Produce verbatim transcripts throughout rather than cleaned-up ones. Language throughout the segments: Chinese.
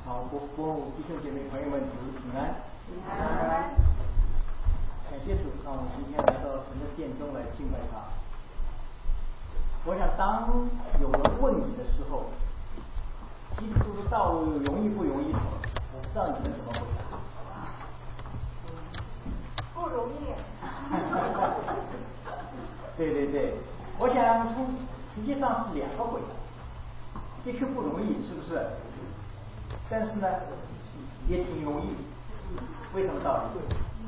好，国国母弟兄姐妹朋友们，主平安。 平安。 感谢主，让我们今天来到神的殿中来敬拜他。我想，当有人问你的时候，基督的道路容易不容易走？我不知道你们怎么回答。 不容易。 对对对，我想从实际上是两个回答，的确不容易，是不是？但是呢，也挺容易。为什么道理？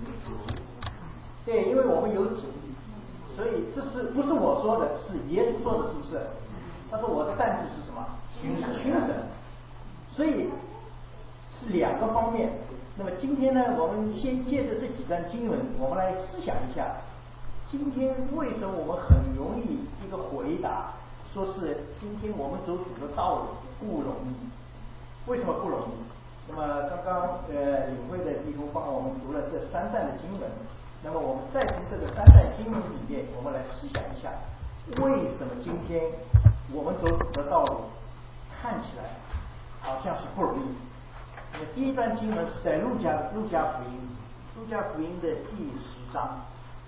对，因为我们有主，所以这是不是我说的，是耶稣说的，是不是？他说我的担子是什么？轻省。所以是两个方面。那么今天呢，我们先借着这几段经文，我们来思想一下，今天为什么我们很容易一个回答，说是今天我们走主的道路不容易？为什么不容易？那么刚刚呃领会的弟兄帮我们读了这三段的经文，那么我们再从这个三段经文里面，我们来思想一下，为什么今天我们走主的道路看起来好像是不容易？那么第一段经文是在路加路加福音路加福音的第十章，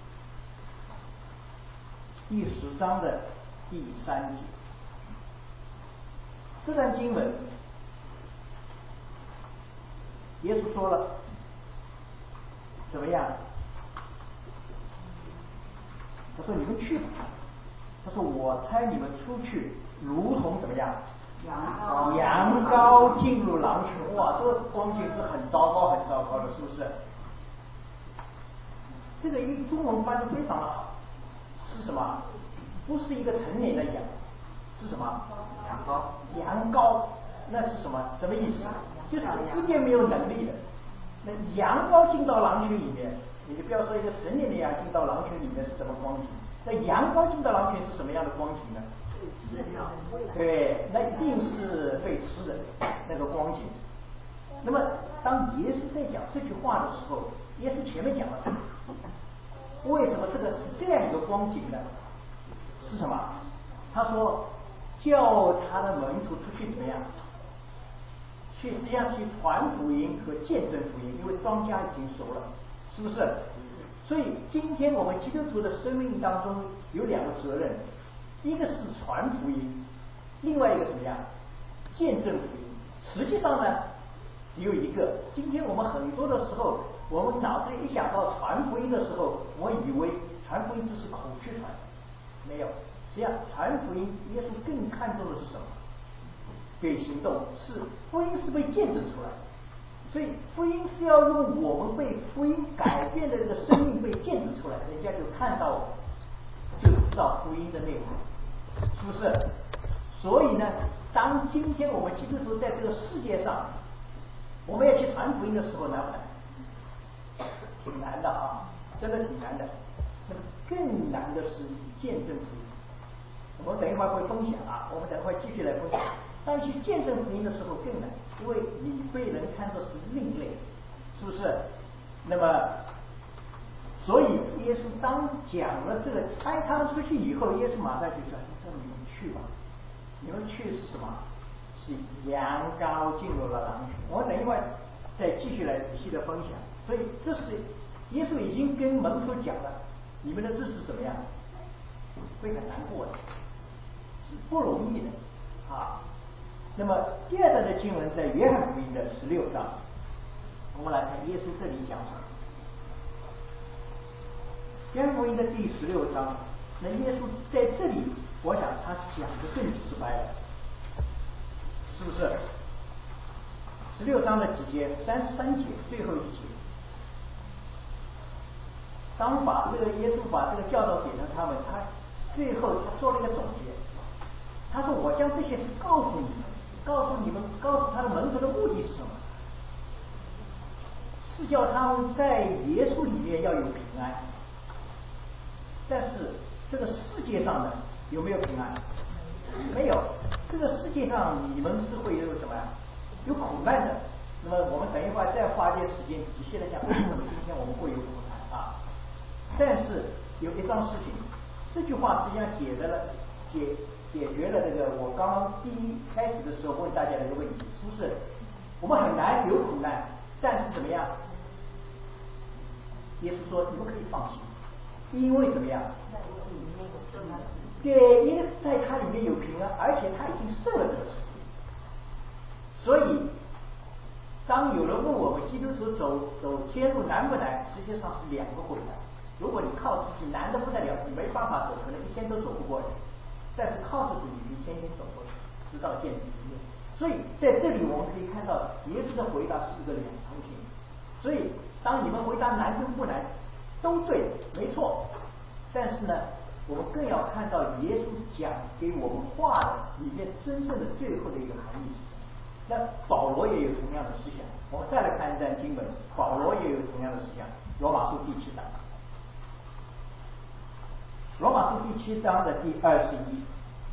第十章的第三节。这段经文，耶稣说了，怎么样？他说：“你们去吧。”他说：“我差你们出去，如同怎么样？羊羊羔进入狼群。”哇，这个光景是很糟糕、很糟糕的，是不是？这个一中文翻得非常的好，是什么？不是一个成年的羊，是什么？羊羔。羊羔，那是什么？什么意思？就是一点没有能力的。那羊羔进到狼群里面，你就不要说一个成年的羊进到狼群里面是什么光景，那羊羔进到狼群是什么样的光景呢？对，那一定是被吃的那个光景。那么当耶稣在讲这句话的时候，耶稣前面讲了什么？为什么这个是这样一个光景呢？是什么？他说叫他的门徒出去怎么样？去实际上去传福音和见证福音，因为庄稼已经熟了，是不是？所以今天我们基督徒的生命当中有两个责任，一个是传福音，另外一个怎么样？见证福音。实际上呢，只有一个。今天我们很多的时候，我们脑子里一想到传福音的时候，我以为传福音只是口去传，没有。实际上传福音，耶稣更看重的是什么？对行动，是福音是被见证出来的，所以福音是要用我们被福音改变的这个生命被见证出来，人家就看到，就知道福音的内容，是不是？所以呢，当今天我们基督徒在这个世界上，我们要去传福音的时候，难不难？挺难的啊，真的挺难的。那么更难的是见证福音。我们等一会儿会分享啊，我们等一会儿继续来分享。当去见证福音的时候更难，因为你被人看作是另类，是不是？那么，所以耶稣当讲了这个差他们出去以后，耶稣马上就说：“那你们去吧，你们去是什么？是羊羔进入了狼群。”我等一会儿再继续来仔细的分享。所以这是耶稣已经跟门徒讲了，你们的日子怎么样？会很难过的，是不容易的啊。那么第二段的经文在约翰福音的十六章，我们来看耶稣这里讲什么。约翰福音的第十六章，那耶稣在这里，我想他讲的更直白了，是不是？十六章的几节？三十三节最后一节。当把这个耶稣把这个教导给了他们，他最后他做了一个总结，他说：“我将这些事告诉你们。”告诉你们，告诉他的门徒的目的是什么？是叫他们在耶稣里面要有平安。但是这个世界上呢，有没有平安？没有。这个世界上你们是会有什么呀？有苦难的。那么我们等一会儿再花点时间仔细的讲，为什么今天我们会有苦难啊？但是有一桩事情，这句话实际上解决了解。解决了这个我刚刚第一开始的时候问大家的一个问题，是不是我们很难有苦难，但是怎么样？耶稣说你们可以放心，因为怎么样？对，因为在他里面有平安，而且他已经胜了这个世界。所以，当有人问我们基督徒走走天路难不难，实际上是两个回答。如果你靠自己难得不得了，你没办法走，可能一天都走不过来。但是靠着主，你可以天天走过去，直到见主一面。所以在这里我们可以看到，耶稣的回答是一个两重性。所以当你们回答难跟不难都对，没错。但是呢，我们更要看到耶稣讲给我们话的里面真正的最后的一个含义是什么。那保罗也有同样的思想。我们再来看一段经文，保罗也有同样的思想。罗马书第七章。罗马书第七章的第二十一，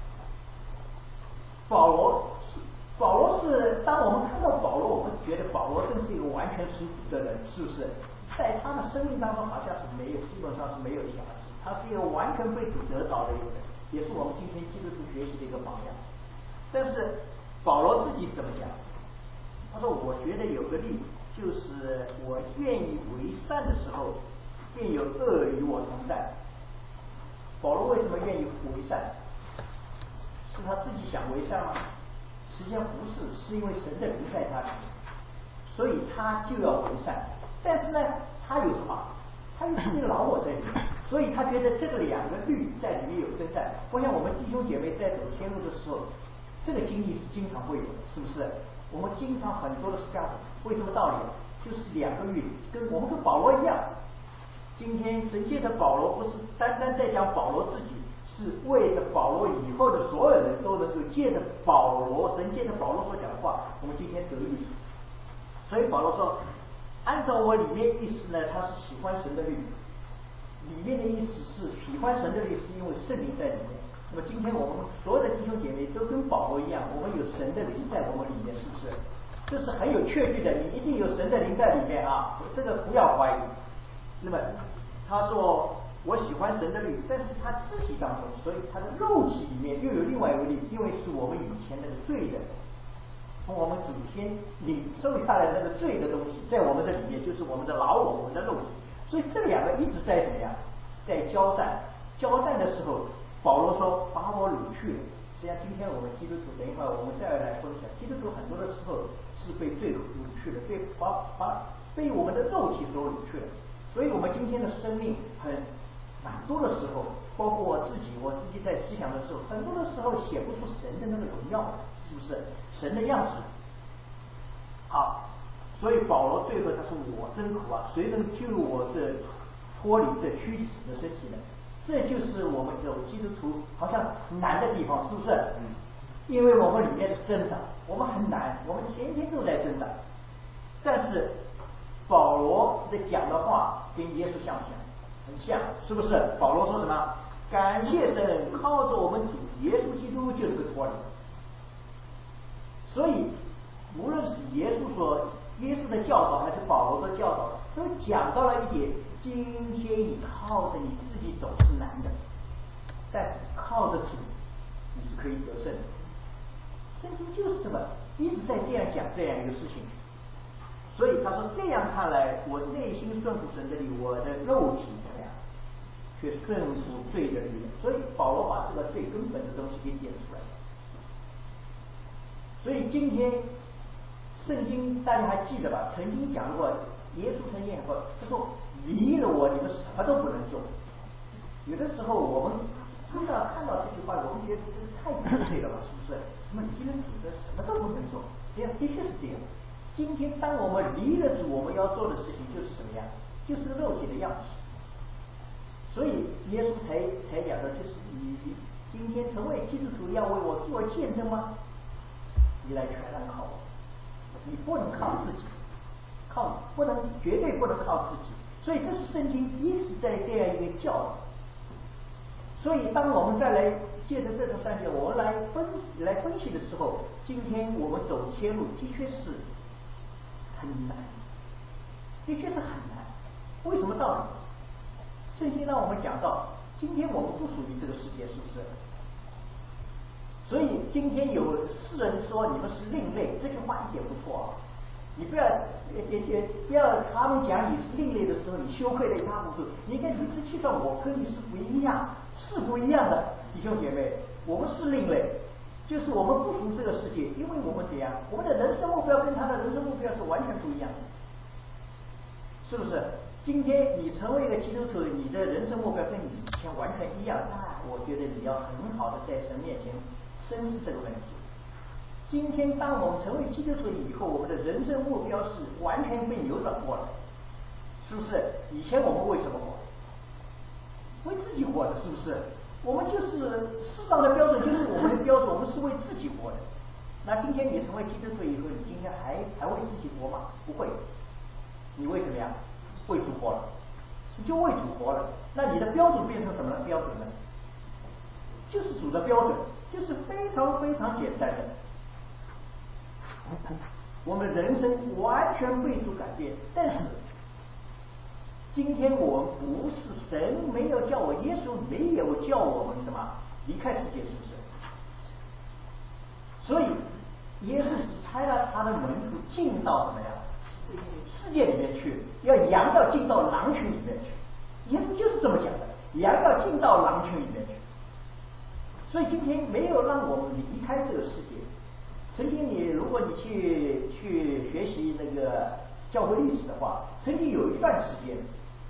保罗，保罗是当我们看到保罗，我们觉得保罗真是一个完全属主的人，是不是？在他的生命当中，好像是没有，基本上是没有瑕疵。他是一个完全被主得着的一个人，也是我们今天基督徒学习的一个榜样。但是保罗自己怎么讲？他说：“我觉得有个例，就是我愿意为善的时候，便有恶与我同在。”保罗为什么愿意为善？是他自己想为善吗？实际上不是，是因为神的灵在他里面，所以他就要为善。但是呢，他有什么？他有这个老我在里面，所以他觉得这个两个律在里面有征战。我想我们弟兄姐妹在走天路的时候，这个经历是经常会有的，是不是？我们经常很多的是这样子，为什么道理？就是两个律，跟我们跟保罗一样。今天神借着保罗，不是单单在讲保罗自己，是为着保罗以后的所有人都能够借着保罗，神借着保罗所讲的话，我们今天得益。所以保罗说，按照我里面意思呢，他是喜欢神的律，里面的意思是喜欢神的律，是因为圣灵在里面。那么今天我们所有的弟兄姐妹都跟保罗一样，我们有神的灵在我们里面，是不是？这是很有确据的，你一定有神的灵在里面啊，这个不要怀疑。那么他说我喜欢神的律，但是他肢体当中，所以他的肉体里面又有另外一个律，因为是我们以前那个罪的，从我们祖先领受下来的那个罪的东西，在我们这里面就是我们的老我，我们的肉体，所以这两个一直在怎么样，在交战。交战的时候，保罗说把我掳去了。实际上今天我们基督徒，等一会儿我们再来分享，基督徒很多的时候是被罪掳去了，被把把被我们的肉体所掳去了。所以我们今天的生命很蛮多的时候，包括我自己，我自己在思想的时候，很多的时候写不出神的那个荣耀，是不是？神的样子。好，所以保罗最后他说：“我真苦啊，谁能救我这脱离这躯体的身体呢？”这就是我们有基督徒好像难的地方，是不是？嗯。因为我们里面的挣扎，我们很难，我们天天都在挣扎，但是保罗的讲的话跟耶稣像不像？很像，是不是？保罗说什么？感谢神，靠着我们主耶稣基督就能够脱离。所以，无论是耶稣说耶稣的教导，还是保罗的教导，都讲到了一点：今天你靠着你自己走是难的，但是靠着主，你是可以得胜的。圣经就是这么一直在这样讲这样一个事情。所以他说，这样看来，我内心顺服神的律，我的肉体怎么样，却顺服罪的律。所以保罗把这个最根本的东西给点出来。所以今天圣经大家还记得吧？曾经讲过，耶稣曾经讲过，他说离了我，你们什么都不能做。有的时候我们听到看到这句话，我们觉得这个太不对了吧？是不是？什么离了主的什么都不能做？这样的确是这样。今天当我们离了主，我们要做的事情就是什么样？就是肉体的样子。所以耶稣才才讲的，就是你今天成为基督徒要为我做见证吗？你来全然靠我，你不能靠自己，靠不能绝对不能靠自己。所以这是圣经一直在这样一个教导。所以当我们再来借着这种三节，我们来分来分析的时候，今天我们走天路的确是很难，的确是很难。为什么道理？圣经让我们讲到，今天我们不属于这个世界，是不是？所以今天有世人说你们是另类，这句话一点不错啊。 你不要也也不要他们讲你是另类的时候，你羞愧的一塌糊涂。你应该理直气壮，我跟你是不一样，是不一样的，弟兄姐妹，我们是另类，就是我们不服这个世界，因为我们怎样，我们的人生目标跟他的人生目标是完全不一样的，是不是？今天你成为一个基督徒，你的人生目标跟你以前完全一样，那我觉得你要很好的在神面前深思这个问题。今天当我们成为基督徒以后，我们的人生目标是完全被扭转过来，是不是？以前我们为什么活？为自己活的，是不是？我们就是适当的标准，就是我们的标准，我们是为自己活的。那今天你成为基督徒以后，你今天还还为自己活吗？不会。你为什么呀？为主活了，你就为主活了。那你的标准变成什么呢？标准呢？就是主的标准，就是非常非常简单的。我们人生完全被主改变，但是今天我们不是神没有叫我，耶稣没有叫我们什么离开世界，是不是？所以耶稣只差了他的门徒进到什么呀？世界里面去，要羊要进到狼群里面去。耶稣就是这么讲的，羊要进到狼群里面去。所以今天没有让我们离开这个世界。曾经你如果你去去学习那个教会历史的话，曾经有一段时间，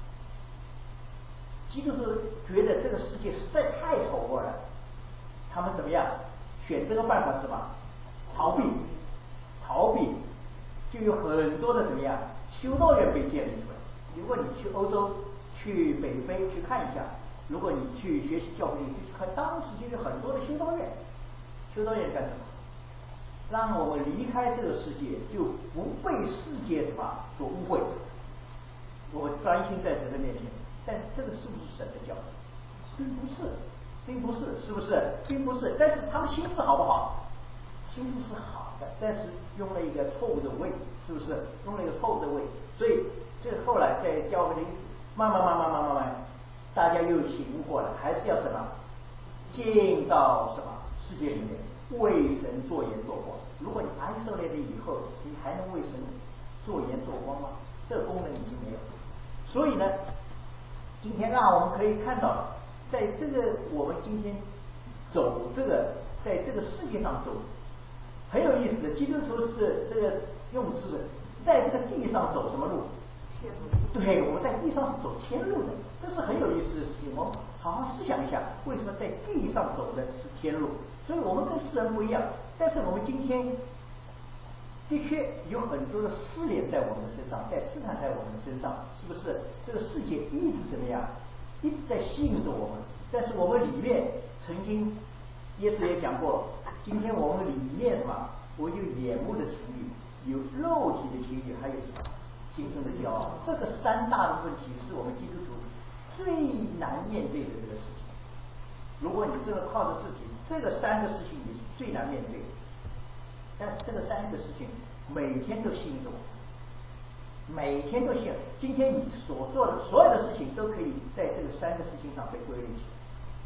基督徒觉得这个世界实在太丑恶了，他们怎么样？选择的办法是什么？逃避，逃避，就有很多的怎么样？修道院被建立出来。如果你去欧洲、去北非去看一下，如果你去学习教会历史，去看当时就有很多的修道院。修道院干什么？让我们离开这个世界，就不被世界什么所污秽。我专心在神的面前，但这个是不是神的教导？并不是，并不是，是不是？并不是。但是他们心智好不好？心智是好的，但是用了一个错误的位，是不是？用了一个错误的位，所以这后来在教会的意思，慢慢慢慢慢慢慢，大家又醒悟过来，还是要什么？进到什么世界里面？为神做盐做光。如果你安受了以后，你还能为神做盐做光吗？这个功能已经没有。所以呢，今天啊，我们可以看到，在这个我们今天走这个，在这个世界上走，很有意思的。基督徒是这个用词的，在这个地上走什么路？天路。对，我们在地上是走天路的，这是很有意思的事情。我们好好思想一下，为什么在地上走的是天路？所以我们跟世人不一样，但是我们今天的确有很多的试炼在我们的身上，在试探在我们的身上，是不是？这个世界一直怎么样？一直在吸引着我们，但是我们里面曾经耶稣也讲过，今天我们里面什么？我有眼目的情欲，有肉体的情欲，还有什么？今生的骄傲。这个三大的问题是我们基督徒最难面对的这个事情。如果你这个靠着自己，这个三个事情你是最难面对的。但是这个三个事情每天都吸引着我，每天都吸引。今天你所做的所有的事情都可以在这个三个事情上被归类起来。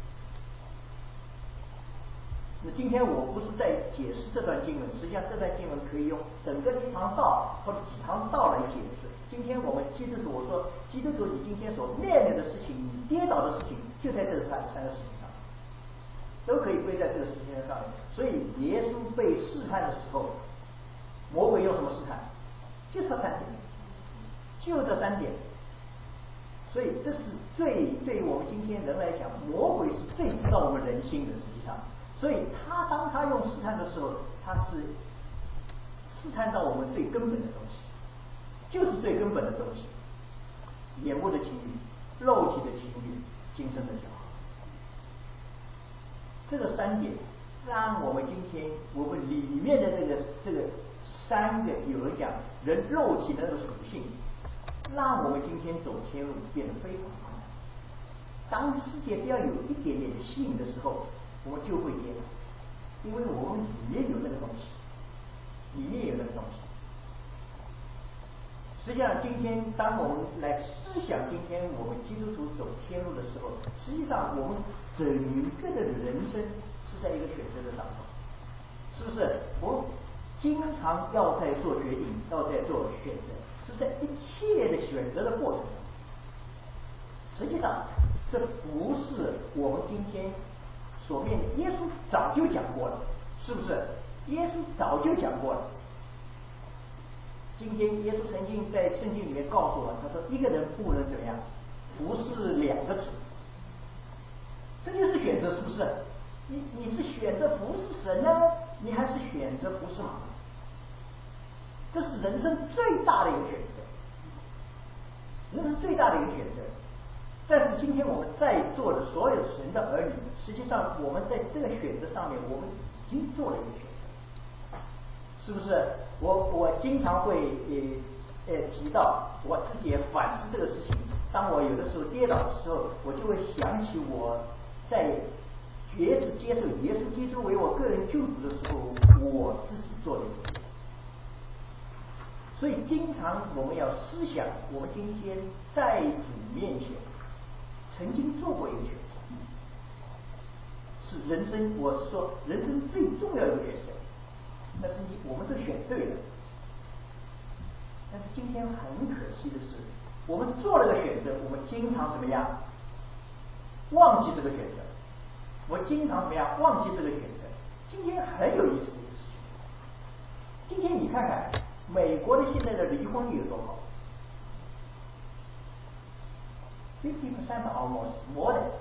那今天我不是在解释这段经文，实际上这段经文可以用整个一堂道或者几堂道来解释。今天我们基督徒，我说基督徒，你今天所面临的事情，你跌倒的事情，就在这三三个事情上，都可以归在这个事情上面。所以耶稣被试探的时候，魔鬼用什么试探？就这三点，就这三点。所以这是最对于我们今天人来讲，魔鬼是最知道我们人心的，实际上。所以他当他用试探的时候，他是试探到我们最根本的东西，就是最根本的东西，眼目的情欲、肉体的情欲、今生的骄傲。这个三点让我们今天我们里面的这个这个三个，有人讲人肉体的那个属性，让我们今天走天路变得非常困难。当世界只要有一点点的吸引的时候，我们就会跌倒，因为我们里面有那个东西，里面有那个东西。实际上，今天当我们来思想今天我们基督徒走天路的时候，实际上我们整个的人生是在一个选择的当中，是不是？我经常要在做决定，要在做选择，是在一系列的选择的过程中。实际上，这不是我们今天所面对，耶稣早就讲过了，是不是？耶稣早就讲过了。今天耶稣曾经在圣经里面告诉我们，他说一个人不能怎么样，服侍两个主。这就是选择，是不是？你你是选择服侍神呢，你还是选择服侍马门？这是人生最大的一个选择，人生最大的一个选择。但是今天我们在座的所有神的儿女，实际上我们在这个选择上面，我们已经做了一个选择，是不是？我我经常会呃呃提到，我自己也反思这个事情。当我有的时候跌倒的时候，我就会想起我在决志接受耶稣基督为我个人救主的时候，我自己做的一个选择。所以经常我们要思想，我们今天在主面前曾经做过一个选择，是人生，我是说人生最重要的一个选择。那是我们都选对了，但是今天很可惜的是，我们做了个选择，我们经常怎么样忘记这个选择？我经常怎么样忘记这个选择？今天很有意思的一个事情。今天你看看美国的现在的离婚率有多高 ？fifty percent almost more than。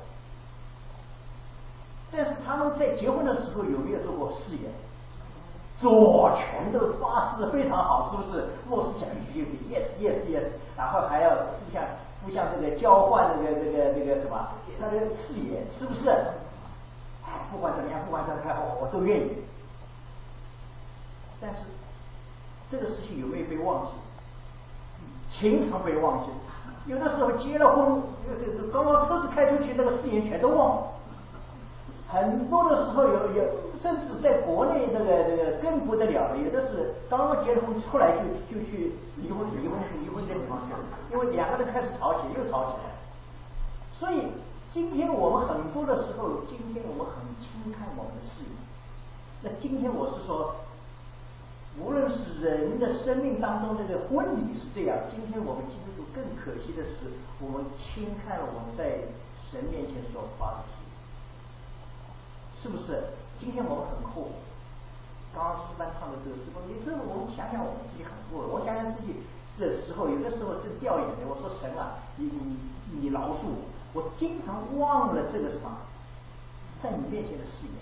但是他们在结婚的时候有没有做过誓言？做，全都发誓非常好，是不是？牧师讲一句 yes yes yes， 然后还要互相互相这个交换这个这个这个什么他的誓言，是不是？哎，不管怎么样，不管怎么样，我都愿意。但是这个事情有没有被忘记？经常被忘记。有的时候结了婚，刚刚车子开出去，那个誓言全都忘了。很多的时候有有，甚至在国内这个这个更不得了的，有的是刚刚结了婚出来就就去离婚离婚离婚这地方去了，因为两个人开始吵起又吵起来。所以今天我们很多的时候，今天我们很轻看我们的事业。那今天我是说，无论是人的生命当中这个婚礼是这样，今天我们基督徒更可惜的是，我们轻看了我们在神面前所发的誓。是不是？今天我们很后悔。刚刚诗班唱的这个时候，有时候我们想想我们自己很后悔。我想想自己这时候，有的时候正掉眼泪。我说神啊，你你你饶恕我！我经常忘了这个什么，在你面前的誓言。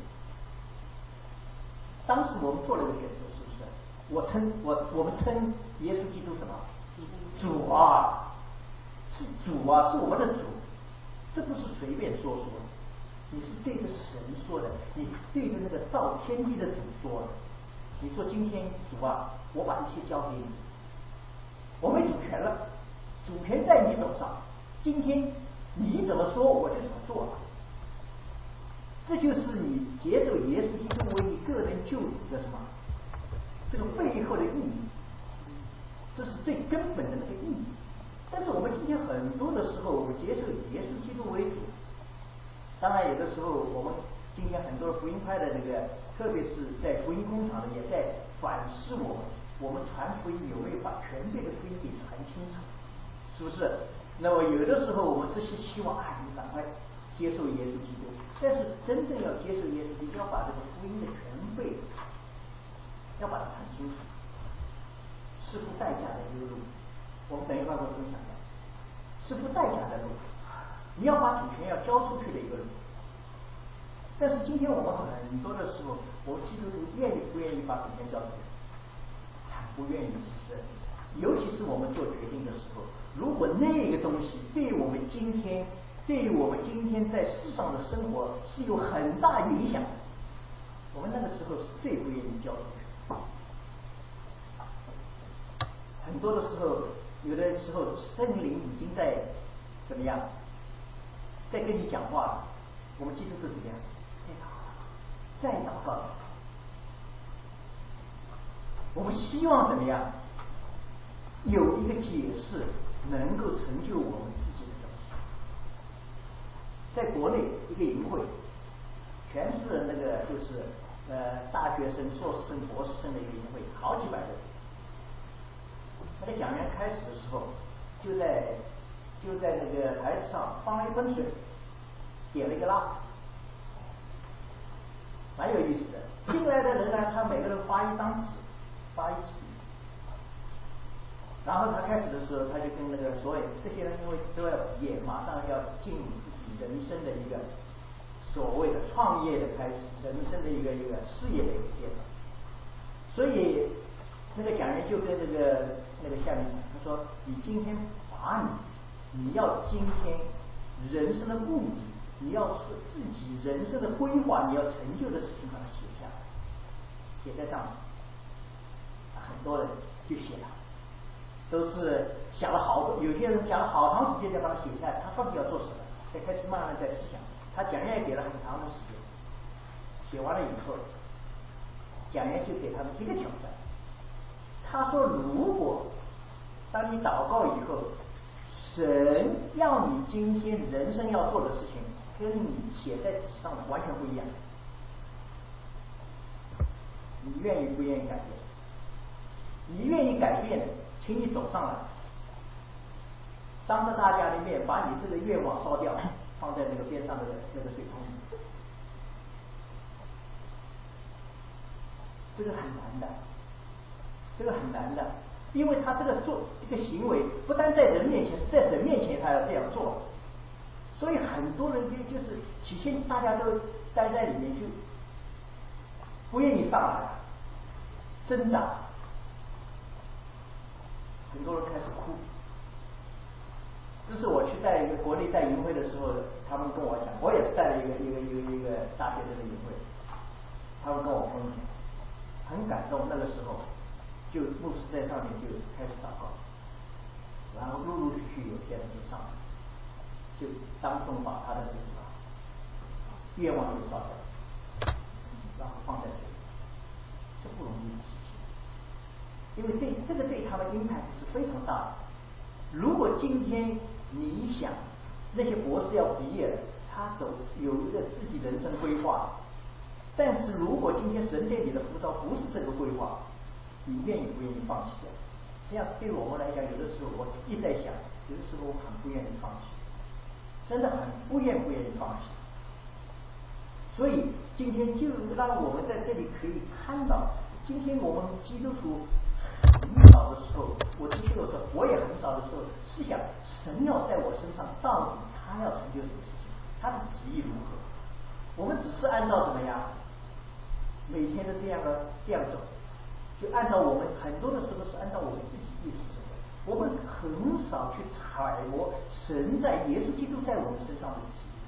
当时我们做了一个选择，是不是？我称我我们称耶稣基督什么？主啊，是主啊，是我们的主，这不是随便说说的。你是对着神说的，你对着那个造天地的主说的。你说今天主啊，我把一切交给你，我没主权了，主权在你手上。今天你怎么说我就怎么做了。这就是你接受耶稣基督为你个人救主的什么？这个背后的意义，这是最根本的那个意义。但是我们今天很多的时候，我们接受耶稣基督为主。当然，有的时候我们今天很多福音派的这个，特别是在福音工厂的，也在反思我们，我们传福音有没有把全备的福音给传清楚，是不是？那么有的时候我们只是希望啊，你赶快接受耶稣基督，但是真正要接受耶稣基督，要把这个福音的全备，要把它传清楚，是付代价的一个路。我们等一会儿会分享的，是付代价的路。你要把主权要交出去的一个路，但是今天我们很多的时候，我们基督徒愿意不愿意把主权交出去？不愿意，是不是？尤其是我们做决定的时候，如果那个东西对我们今天，对于我们今天在世上的生活是有很大影响的，我们那个时候是最不愿意交出去。很多的时候，有的时候圣灵已经在怎么样？在跟你讲话了，我们基督徒怎么样？再祷告，我们希望怎么样？有一个解释能够成就我们自己的东西。在国内一个营会，全是那个就是呃大学生、硕士生、博士生的一个营会，好几百人。那个讲员开始的时候，就在就在那个台子上放了一盆水，点了一个蜡，蛮有意思的。进来的人呢，他每个人发一张纸，发一支笔。然后他开始的时候，他就跟那个所有这些人，因为都要毕业，马上要进入自己人生的一个所谓的创业的开始，人生的一个一个事业的一个阶段。所以那个讲员就跟那个那个下面讲，他说：“你今天把你你要今天人生的目的，你要是自己人生的规划，你要成就的事情，把它写下来，写在上面。”很多人就写了。都是想了好多，有些人想了好长时间才把它写下来，他到底要做什么，才开始慢慢在思想。他讲员也给了很长的时间，写完了以后，讲员就给他们一个挑战。他说：“如果当你祷告以后，神让你今天人生要做的事情，跟你写在纸上的完全不一样，你愿意不愿意改变？你愿意改变的，请你走上来，当着大家的面把你这个愿望烧掉，放在那个边上的那个水桶里。”这个很难的，这个很难的，因为他这个做这个行为，不单在人面前，是在神面前他要这样做，所以很多人就就是起先大家都待在里面，就不愿意上来，挣扎，很多人开始哭。这是我去带一个国内带营会的时候，他们跟我讲，我也是带了一个一个一个一个大学生的营会，他们跟我分享，很感动。那个时候，就牧师在上面就开始祷告，然后陆陆续续有些人就上来，就当众把他的这个愿望就烧掉，然后放在这里，这不容易的事情，因为对这个对他的 impact 是非常大的。如果今天你想那些博士要毕业了，他走有一个自己人生规划，但是如果今天神对你的呼召不是这个规划，你愿意不愿意放弃的？这样对我们来讲，有的时候我一直在想，有的时候我很不愿意放弃，真的很不愿不愿意放弃。所以今天就让我们在这里可以看到，今天我们基督徒很早的时候，我的确有时候我也很早的时候是想，神要在我身上到底他要成就什么事情，他的旨意如何？我们只是按照怎么样，每天都这样的这样走，就按照我们很多的时候是按照我们自己意识的，我们很少去揣摩神在耶稣基督在我们身上的旨意。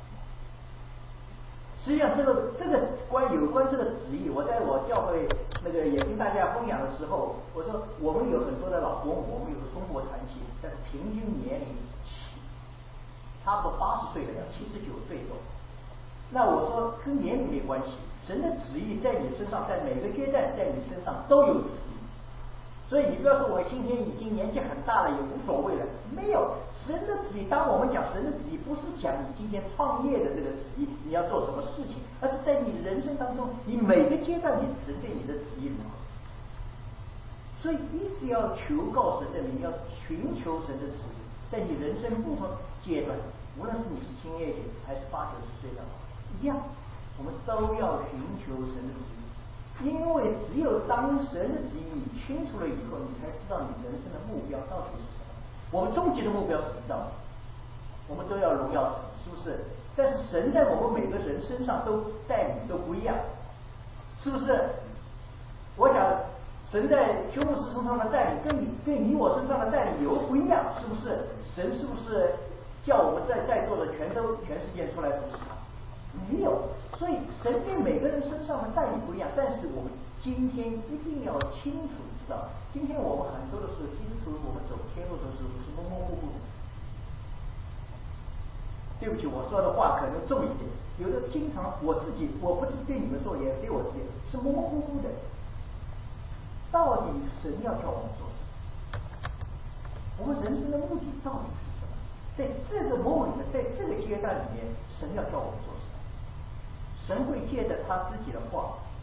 实际上，这个这个关有关这个旨意，我在我教会那个也跟大家分享的时候，我说我们有很多的老公，我们有个中国传奇，但是平均年龄差不多八十岁的了，七十九岁多。那我说跟年龄没关系，神的旨意在你身上，在每个阶段在你身上都有旨意。所以你不要说我今天已经年纪很大了也无所谓了，没有，神的旨意，当我们讲神的旨意，不是讲你今天创业的这个旨意，你要做什么事情，而是在你人生当中，你每个阶段你神对你的旨意如何。所以一直要求告神的名，要寻求神的旨意，在你人生不同阶段，无论是你是青叶姐还是八九十岁的一样，我们都要寻求神的旨意。因为只有当神的旨意你清楚了以后，你才知道你人生的目标到底是什么。我们终极的目标是知道的，我们都要荣耀神，是不是？但是神在我们每个人身上都带领都不一样，是不是？我想神在邱牧师身上的带领，跟你对你我身上的带领有不一样，是不是？神是不是叫我们在在座的全都全世界出来服侍他？没有。所以神对每个人身上的带领不一样，但是我们今天一定要清楚知道，今天我们很多的时候，基督徒我们走天路的时候是模模糊糊的。对不起，我说的话可能重一点，有的经常我自己，我不是对你们说，也对我自己，是模模糊糊的。到底神要叫我们做什么？我们人生的目的到底是什么？在这个 moment， 在这个阶段里面，神要叫我们做什么？神会借着他自己的话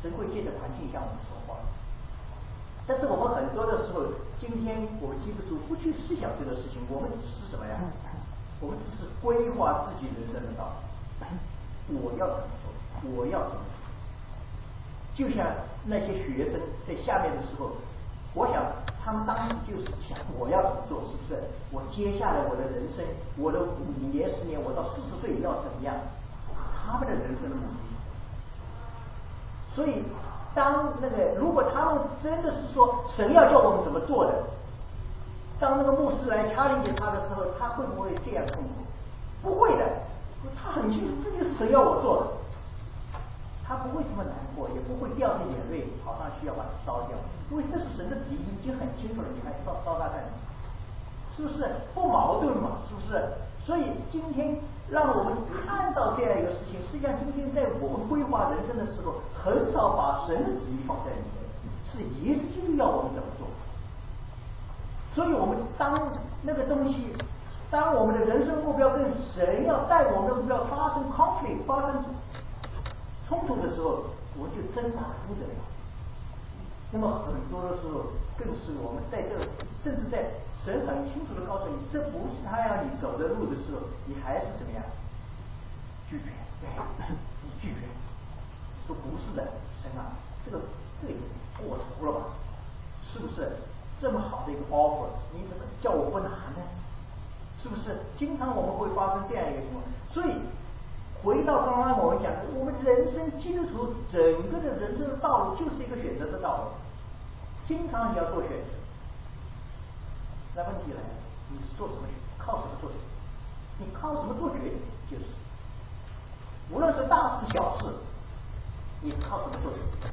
神会借着环境向我们说话。但是我们很多的时候，今天我们基督徒不去思想这个事情，我们只是什么呀？我们只是规划自己人生的道路，我要怎么做，我要怎么做。就像那些学生在下面的时候，我想他们当时就是想我要怎么做，是不是？我接下来我的人生，我的五年十年，我到四十岁要怎么样？他们的人生的目的。所以当那个如果他们真的是说神要叫我们怎么做的，当那个牧师来掐理解他的时候，他会不会这样痛苦？不会的，他很清楚这就是神要我做的。他不会这么难过，也不会掉着眼泪跑上去要把它烧掉，因为这是神的旨意，已经很清楚了，你还烧烧它干什么？是不是不矛盾嘛？是不是？所以今天让我们看到这样一个事情，实际上今天在我们规划人生的时候，很少把神的旨意放在里面，是耶稣基督要我们怎么做。所以我们当那个东西，当我们的人生目标跟神要带我们的目标发生 conflict 发生冲突的时候，我们就挣扎得不得了。那么很多的时候，更是我们在这，甚至在神很清楚的告诉你，这不是他要你走的路的时候，你还是怎么样？拒绝，对，你拒绝，说不是的，神啊，这个这个过头了吧？是不是？这么好的一个 offer， 你怎么叫我不拿呢？是不是？经常我们会发生这样一个情况，所以。回到刚刚我们讲的，我们人生基督徒整个的人生的道路就是一个选择的道路，经常你要做选择。那问题来了，你是做什么？靠什么做选择？你靠什么做决定？就是，无论是大事小事，你靠什么做选择？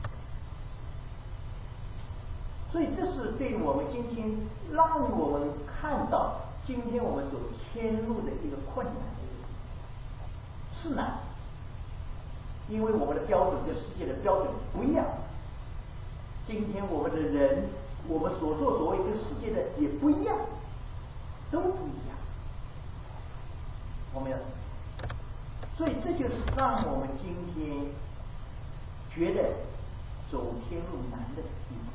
所以这是对于我们今天让我们看到今天我们所迁入的一个困难。是难，因为我们的标准跟世界的标准不一样。今天我们的人，我们所作所为跟世界的也不一样，都不一样。我们要，所以这就是让我们今天觉得走天路难的地方。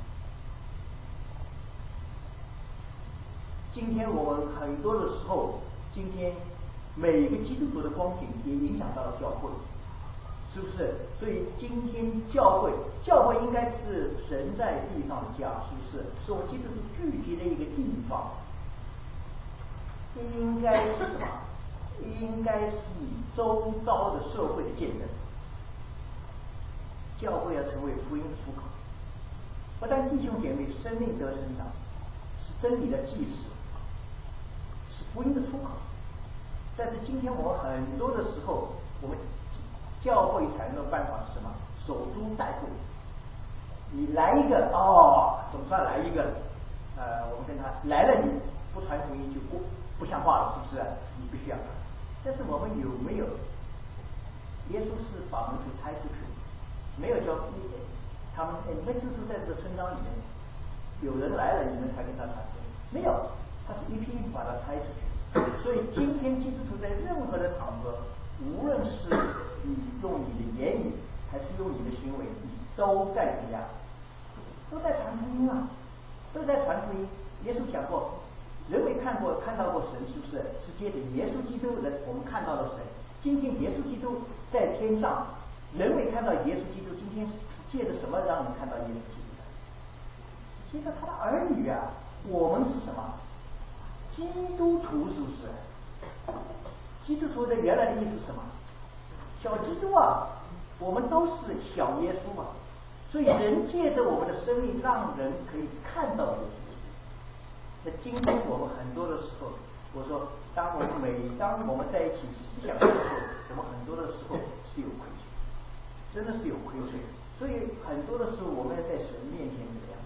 今天我们很多的时候，今天。每个基督徒的光景也影响到了教会，是不是？所以今天教会，教会应该是神在地上的家，是不是？是我们基督徒聚集的一个地方，应该是什么？应该是以周遭的社会的见证。教会要成为福音的出口，不但弟兄姐妹生命得成长，是真理的祭司，是福音的出口。但是今天我们很多的时候，我们教会采用的办法是什么？守株待兔。你来一个哦，总算来一个，呃，我们跟他来了，你不传福音就不不像话了，是不是？你必须要传。但是我们有没有？耶稣是把门徒拆出去，没有教他们，你们就是在这个村庄里面，有人来了，你们才跟他传福音，没有，他是一批一批把他拆出去。所以今天基督徒在任何的场合，无论是你用你的言语，还是用你的行为，你都在怎么样？都在传福音啊，都在传福音。耶稣讲过，人没看过看到过神，是不是？是借着耶稣基督的，我们看到了神。今天耶稣基督在天上，人没看到耶稣基督，今天是借着什么让人看到耶稣基督的？借着他的儿女啊。我们是什么？基督徒，是不是？基督徒的原来的意思是什么？小基督啊，我们都是小耶稣啊。所以人借着我们的生命，让人可以看到耶稣。那今天我们很多的时候，我说，当我们每当我们在一起思想的时候，我们很多的时候是有亏欠，真的是有亏欠。所以很多的时候，我们要在神面前怎么样？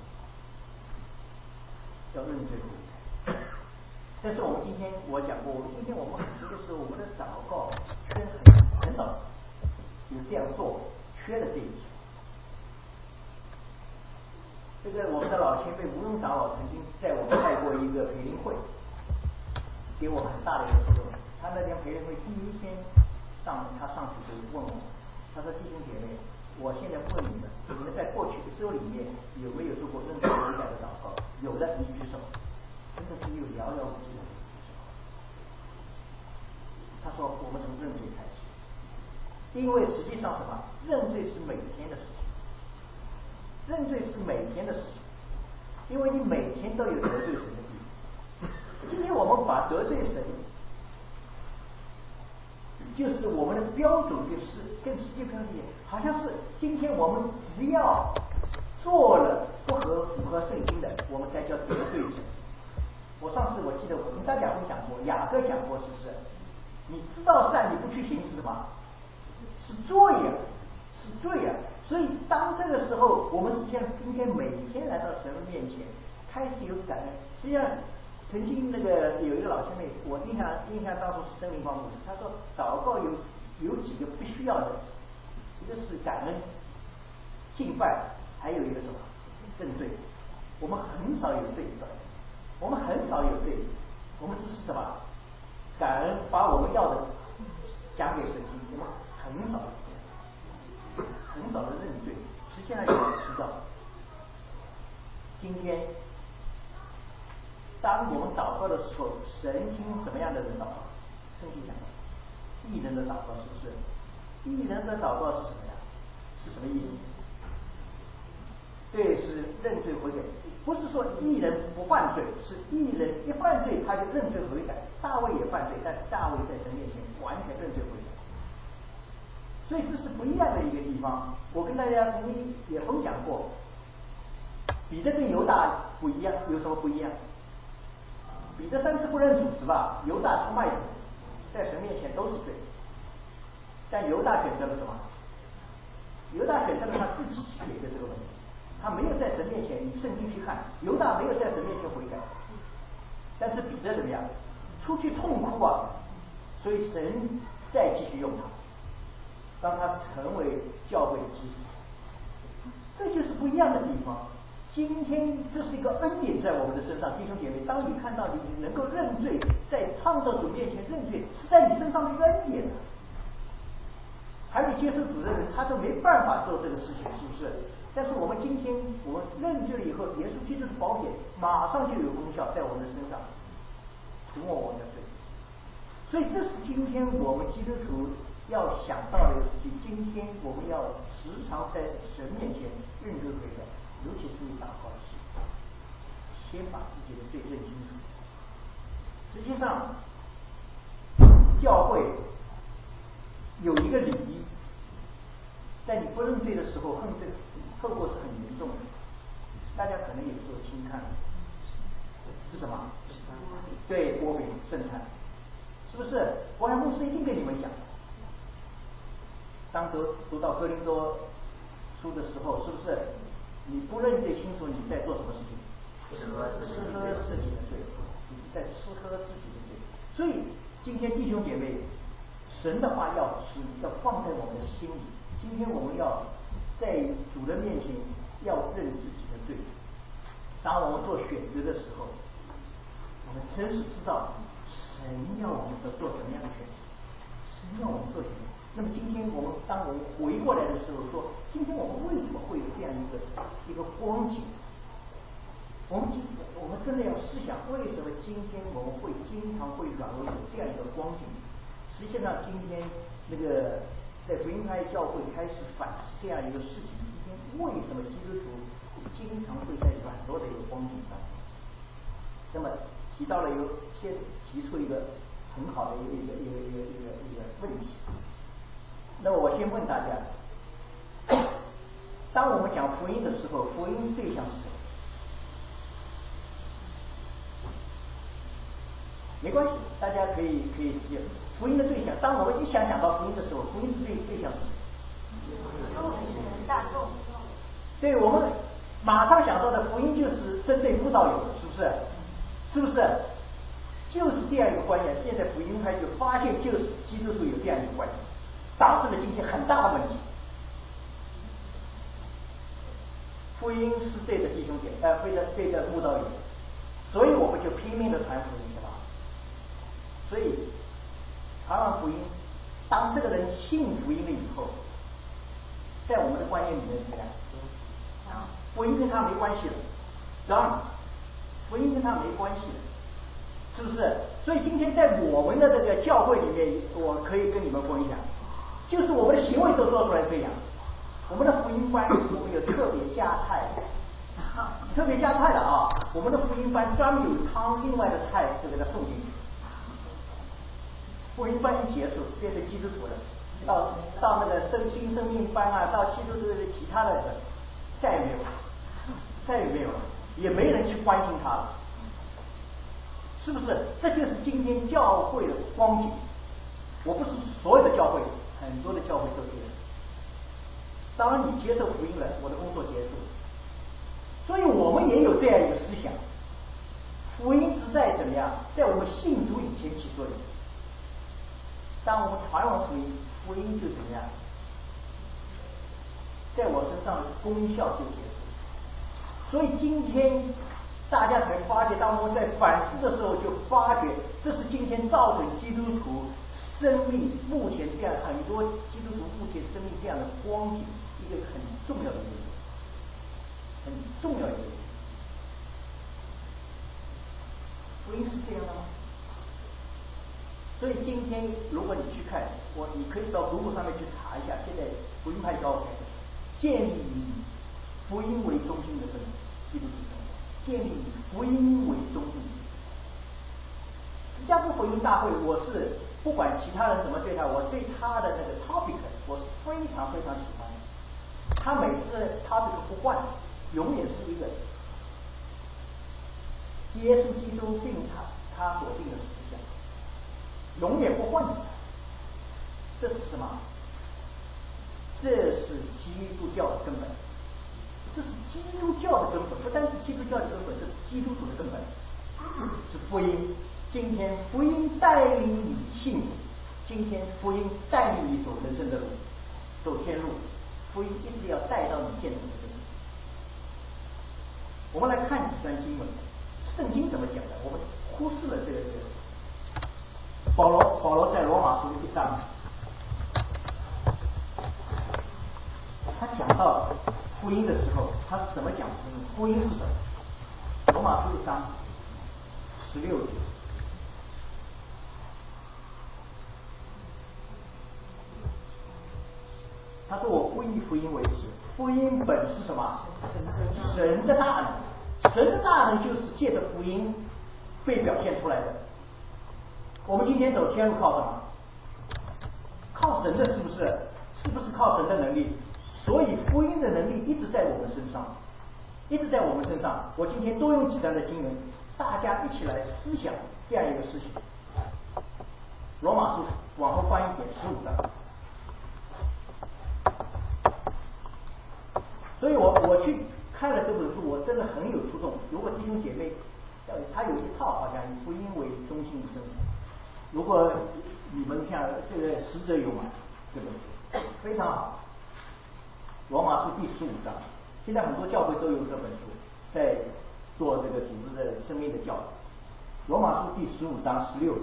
要认真对待。但是我们今天我讲过，我们今天我们很多的时候，我们的祷告缺很很少有这样做，缺了这一层。这个我们的老前辈吴庸长老曾经在我们带过一个培灵会，给我很大的一个触动。他那天培灵会第一天上，他上去就问我，他说：“弟兄姐妹， 我现在问你们，你们在过去的周里面有没有做过认罪悔改的祷告？有的，你举手。真的只有寥寥无几的人举手。他说我们从认罪开始，因为实际上什么？认罪是每天的事情，认罪是每天的事情，因为你每天都有得罪神的地方。今天我们把得罪神，就是我们的标准，就是跟世界标准一样，好像是今天我们只要做了不合符合圣经的，我们才叫得罪神。我上次我记得我跟大家分享过，雅各讲过，是不是？你知道善，你不去行是什么？是罪呀，是罪呀。所以当这个时候，我们实际上应该每天来到神面前，开始有感恩。实际上，曾经那个有一个老前辈，我印象印象当中是森林光牧师，他说祷告有有几个必须要的，一个是感恩、敬拜，还有一个什么认罪。我们很少有这一段，我们很少有这一段，我们只是什么感恩，把我们要的讲给神听，我们很少很少的认罪。实际上有人知道，今天当我们祷告的时候，神听什么样的人祷告？圣经讲的，义人的祷告，是不是？义人的祷告是什么呀？是什么意思？对，是认罪悔改，不是说义人不犯罪，是义人一犯罪他就认罪悔改。大卫也犯罪，但是大卫在神面前完全认罪悔改，所以这是不一样的一个地方。我跟大家曾经也分享过，彼得跟犹大不一样，有什么不一样？彼得三次不认主是吧？犹大出卖主，在神面前都是罪，但犹大选择了什么？犹大选择了他自己去解决这个问题。他没有在神面前，以圣经去看，犹大没有在神面前悔改，但是彼得怎么样？出去痛哭啊！所以神再继续用他，让他成为教会的基础。这就是不一样的地方。今天这是一个恩典在我们的身上，弟兄姐妹，当你看到你能够认罪，在创造主面前认罪，是在你身上的一个恩典。还没接受主的人，他都没办法做这个事情，是不是？但是我们今天我们认罪了以后，耶稣基督的宝血马上就有功效在我们的身上，除我们的罪。所以这是今天我们基督徒要想到的事情。今天我们要时常在神面前认罪悔改，尤其是你祷告的时候，先把自己的罪认清楚。实际上，教会有一个礼仪，在你不认罪的时候，恨罪后果是很严重的。大家可能有时候轻看，是什么？对，波饼圣餐，是不是？我想牧师一定跟你们讲，当读读到哥林多书的时候，是不是？你不认罪清楚你在做什么事情？吃喝自己的罪，你是在吃喝自己的罪。所以今天弟兄姐妹，神的话要吃，要放在我们的心里。今天我们要在主的面前要认自己的罪。当我们做选择的时候，我们真是知道神要我们做什么样的选择，神要我们做选择。那么今天我们当我们回过来的时候，说今天我们为什么会有这样一个一个光景？我们今我们真的要思想，为什么今天我们会经常会软弱有这样一个光景？实际上今天那个在福音派教会开始反思这样一个事情，今天为什么基督徒经常会在软弱的一个光景上？那么提到了有先提出一个很好的一个一个一个一个一个一个问题。那么我先问大家，当我们讲福音的时候，福音对象是什么？没关系，大家可以可以直接福音的对象。当我们一想讲到福音的时候，福音的对对象是大众。 对，我们马上想到的福音就是针对辅导友，是不是？是不是？就是这样一个观念。现在福音派就发现，就是基督徒有这样一个观念，导致了今天很大的问题。福音是对着弟兄姐，呃，对着对着辅导友，所以我们就拼命的传福音，是吧？所以传完福音，当这个人信福音了以后， 在我们的观念里面怎么样？福音跟他没关系了，当然，福音跟他没关系了，是不是？所以今天在我们的这个教会里面，我可以跟你们分享，就是我们的行为都做出来这样。我们的福音班，我们有特别加菜，特别加菜的啊！我们的福音班专门有汤，另外的菜就给它送进去。福音班一结束，变成基督徒了，到到那个生新生命班啊，到基督徒的其他的，再也没有了，再也没有了，也没人去关心他了，是不是？这就是今天教会的光景。我不是所有的教会，很多的教会都这样。当你接受福音了，我的工作结束。所以我们也有这样一个思想，福音是在怎么样，在我们信主以前起作用。当我们传完福音，福音就怎么样，在我身上的功效就结束。所以今天大家才发觉，当我们在反思的时候，就发觉这是今天造成基督徒生命目前这样很多基督徒目前生命这样的光景一个很重要的原因，很重要的原因。福音是这样的吗？所以今天如果你去看我，你可以到谷歌上面去查一下，现在福音派教会建立以福音为中心的这种基督徒生活，建立以福音为中心。芝加哥福音大会，我是不管其他人怎么对他，我对他的那个 topic 我是非常非常喜欢的。他每次 topic 不换，永远是一个耶稣基督并他他所定的思想，永远不换的。这是什么？这是基督教的根本，这是基督教的根本，不单是基督教的根本，这是基督徒的根本，是福音。今天福音带领你信主，今天福音带领你走人生的路，走天路，福音一直要带到你见主的地方。我们来看几段经文，圣经怎么讲的？我们忽视了这个这个。保罗保罗在罗马书一章，他讲到福音的时候，他是怎么讲福音？福音是什么？罗马书一章十六节。他说：“我不以福音为耻，福音本是什么？神的大能，神的大能就是借着福音被表现出来的。我们今天走天路靠什么？靠神的，是不是？是不是靠神的能力？所以福音的能力一直在我们身上，一直在我们身上。我今天多用几段的经文，大家一起来思想这样一个事情。罗马书往后翻一点，十五章。”所以我我去看了这本书，我真的很有触动。如果弟兄姐妹，他有一套好像以福音为中心的生活。如果你们像这个实则有嘛，这本书非常好。罗马书第十五章，现在很多教会都有这本书，在做这个组织的生命的教导。罗马书第十五章十六节，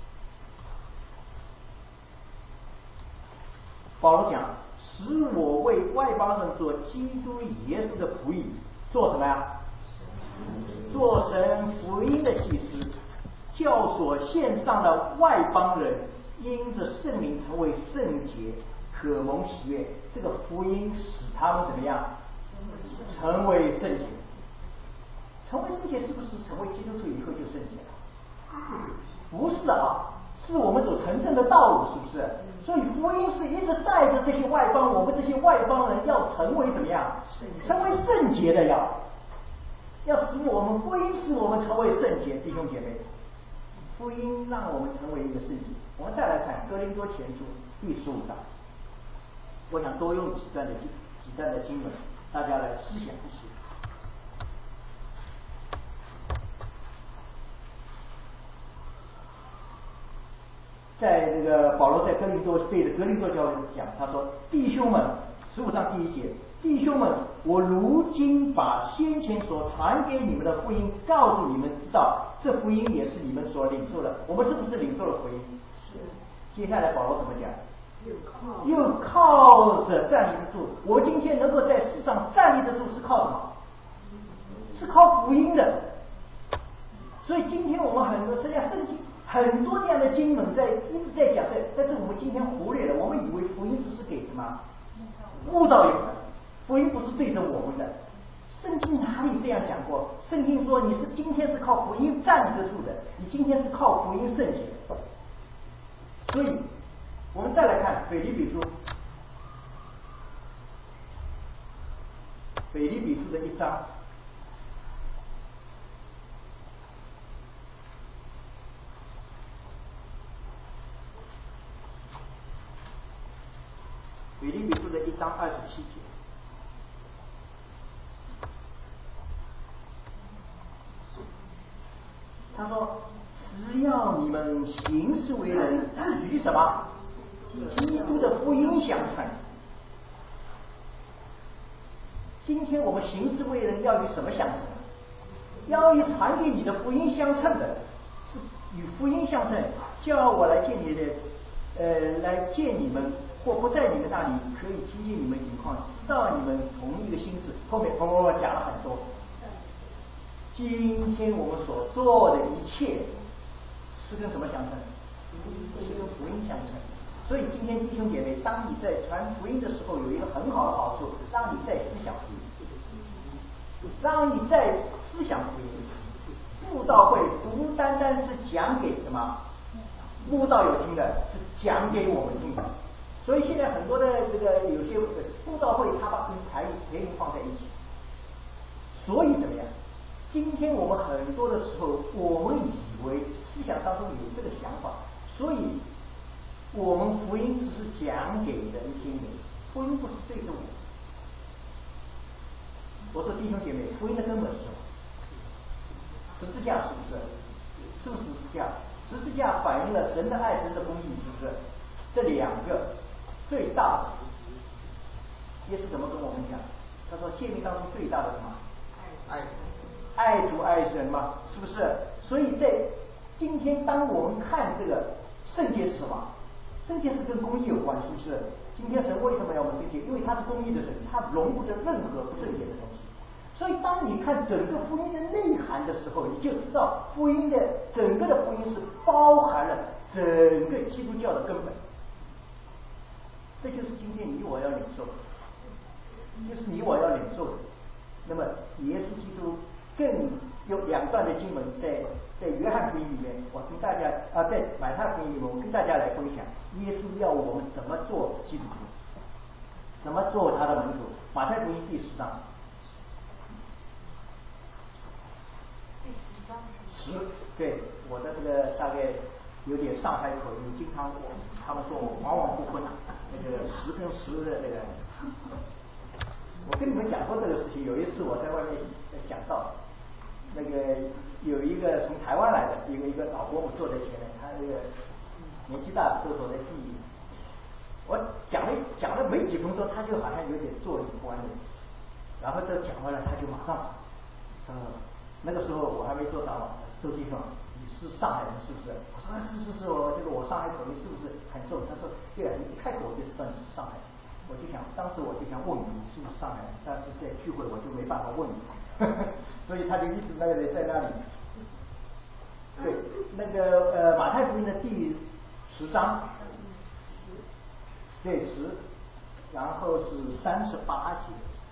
保罗讲。使我为外邦人做基督耶稣的仆役，做什么呀？做神福音的祭司，叫所献上的外邦人因着圣灵成为圣洁，可蒙喜悦。这个福音使他们怎么样？成为圣洁。成为圣洁是不是成为基督徒以后就圣洁了？不是啊，是我们走成圣的道路，是不是？所以福音是一直带着这些外邦，我们这些外邦人要成为怎么样？成为圣洁的要，要使我们福音使我们成为圣洁，弟兄姐妹，福音让我们成为一个圣洁。我们再来看哥林多前书第十五章，我想多用几段的几几段的经文，大家来思想一下。在这个保罗在哥林多对着哥林多教会讲，他说：“弟兄们，十五章第一节，弟兄们，我如今把先前所传给你们的福音告诉你们知道，这福音也是你们所领受的。我们是不是领受了福音？是。接下来保罗怎么讲？ 又靠着站立得住。我今天能够在世上站立得住，是靠什么？是靠福音的。所以今天我们很多实际上圣经很多这样的经文在一直在讲这，但是我们今天忽略了，我们以为福音只是给什么误导有的，福音不是对着我们的。圣经哪里这样讲过？圣经说你是今天是靠福音站立得住的，你今天是靠福音圣洁。所以我们再来看腓立比书，腓立比书的一章，腓立比书的一章二十七节。他说只要你们行事为人与什么基督的福音相称。今天我们行事为人要与什么相称？要与传给你的福音相称的，是与福音相称。叫我来见你的呃来见你们，或不在你们那里，可以听见你们情况，知道你们同一个心智。后面我我讲了很多。今天我们所做的一切是跟什么相称？是跟福音相称。所以今天弟兄姐妹，当你在传福音的时候，有一个很好的好处，让你在思想福音，让你在思想福音。布道会不单单是讲给什么布道有听的，是讲给我们听的。所以现在很多的这个有些布道会，他把跟财财灵放在一起。所以怎么样？今天我们很多的时候，我们以为思想当中有这个想法，所以我们福音只是讲给人听的，福音不是对着我。我说弟兄姐妹，福音的根本是什么？十字架是不是？是不是十字架？十字架反映了神的爱，神的公义，是不是？这两个最大的，耶稣怎么跟我们讲？他说诫命当中最大的什么？爱。爱主爱人嘛，是不是？所以在今天，当我们看这个圣洁是什么？圣洁是跟公义有关，是不是？今天神为什么要我们圣洁？因为他是公义的神，他容不得任何不圣洁的东西。所以当你看整个福音的内涵的时候，你就知道福音的整个的福音是包含了整个基督教的根本。这就是今天你我要领受的，就是你我要领受的。那么耶稣基督更有两段的经文在在约翰福音里面，我跟大家啊，在马太福音里面，我跟大家来分享耶稣要我们怎么做基督徒，怎么做他的门徒。马太福音第十章，十，对，我的这个大概有点上海口音，经常我他们说我往往不分那个十跟十的那个。我跟你们讲过这个事情，有一次我在外面讲道。那个有一个从台湾来的一个一个老伯母坐在前面，他那个年纪大都坐在第一。我讲了讲了没几分钟，他就好像有点坐立不安的，然后这讲完了，他就马上，呃，那个时候我还没做长老，周先生，你是上海人是不是？我说是是是，我这个我上海口音是不是很重？他说对啊，你一开口我就知道你是上海人。我就想，当时我就想问你是不是上海人，但是在聚会我就没办法问你。所以他就一直那个在那里，对，那个呃马太福音的第十章，对十，然后是三十八节。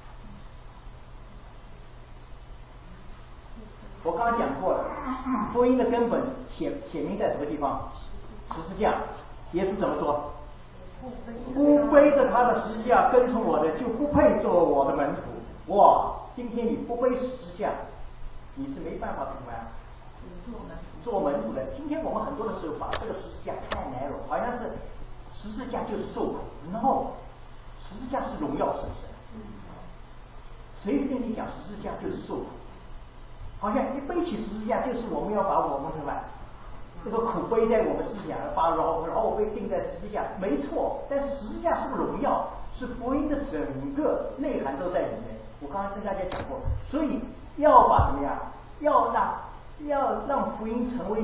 我刚刚讲过了，福音的根本写写明在什么地方？十字架。耶稣怎么说？不背着他的十字架跟从我的，就不配做我的门徒。哇！今天你不背十字架，你是没办法怎么样做门徒的。今天我们很多的时候把这个十字架太难了，好像是十字架就是受苦 ，no， 十字架是荣耀，是不是？谁跟你讲十字架就是受苦？好像一背起十字架就是我们要把我们什么这个苦背在我们自己上，把老老被钉在十字架，没错。但是十字架是荣耀，是福音的整个内涵都在里面。我刚才跟大家讲过，所以要把怎么样，要让要让福音成为你的什么走天路的什么范本。福音的根本写明在什么地方？十字架。十字架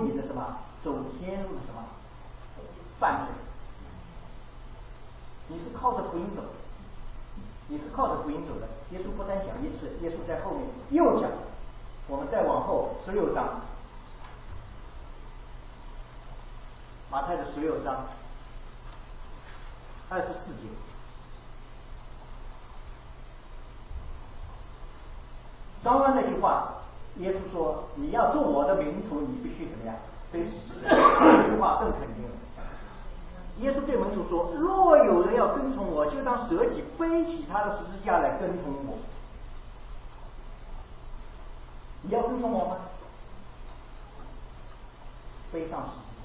你是靠着福音走的，你是靠着福音走的。耶稣不单讲一次，耶稣在后面又讲，我们再往后十六章，马太的十六章二十四节。刚刚那句话，耶稣说：“你要做我的门徒，你必须怎么样？背十字架。”这句话更肯定了。耶稣对门徒说：“若有人要跟从我，就当舍己，背起他的十字架来跟从我。”你要跟从我吗？背上十字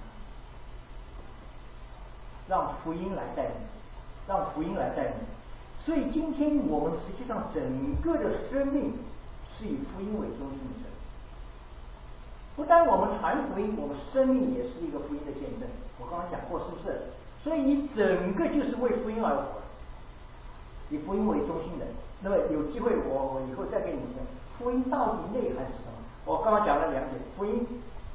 架，让福音来带领，让福音来带领。所以今天我们实际上整个的生命是以福音为中心的。不但我们传福音，我们生命也是一个福音的见证。我刚刚讲过，是不是？所以你整个就是为福音而活，以福音为中心的。那么有机会我我以后再给你们讲福音到底内涵是什么。我刚刚讲了两点，福音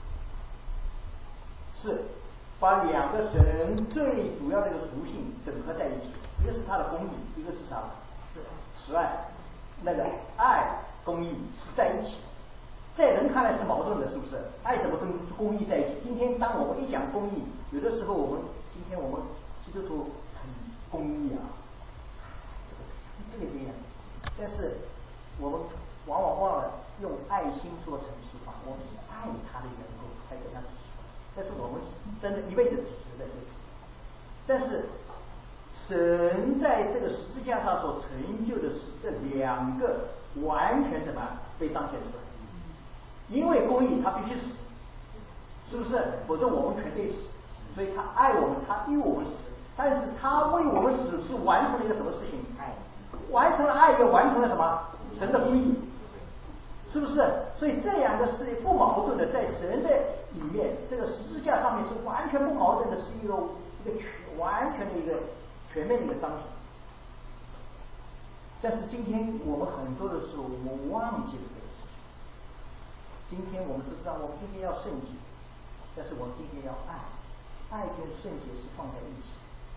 是把两个神最主要的一个属性整合在一起，一个是他的公义，一个是啥？慈爱。那个爱公义是在一起，在人看来是矛盾的，是不是？爱怎么跟公义在一起？今天当我们一讲公义，有的时候我们今天我们基督徒很公义啊，这个这样，但是我们往往忘了用爱心做成实话，我们是爱他的缘故才给他指出，但是我们真的一辈子只是在这里。但是神在这个十字架上所成就的是这两个完全怎么被彰显出来？因为公义他必须死，是不是？否则我们全得死。所以他爱我们，他与我们死，但是他为我们死是完成了一个什么事情？爱，完成了爱，又完成了什么？神的公义，是不是？所以这两个是不矛盾的，在神的里面，这个十字架上面是完全不矛盾的，是一个一个全完全的一个全面的一个彰显。但是今天我们很多的时候，我们忘记了这个事情。今天我们知道，我们今天要圣洁，但是我们今天要爱，爱跟圣洁是放在一起。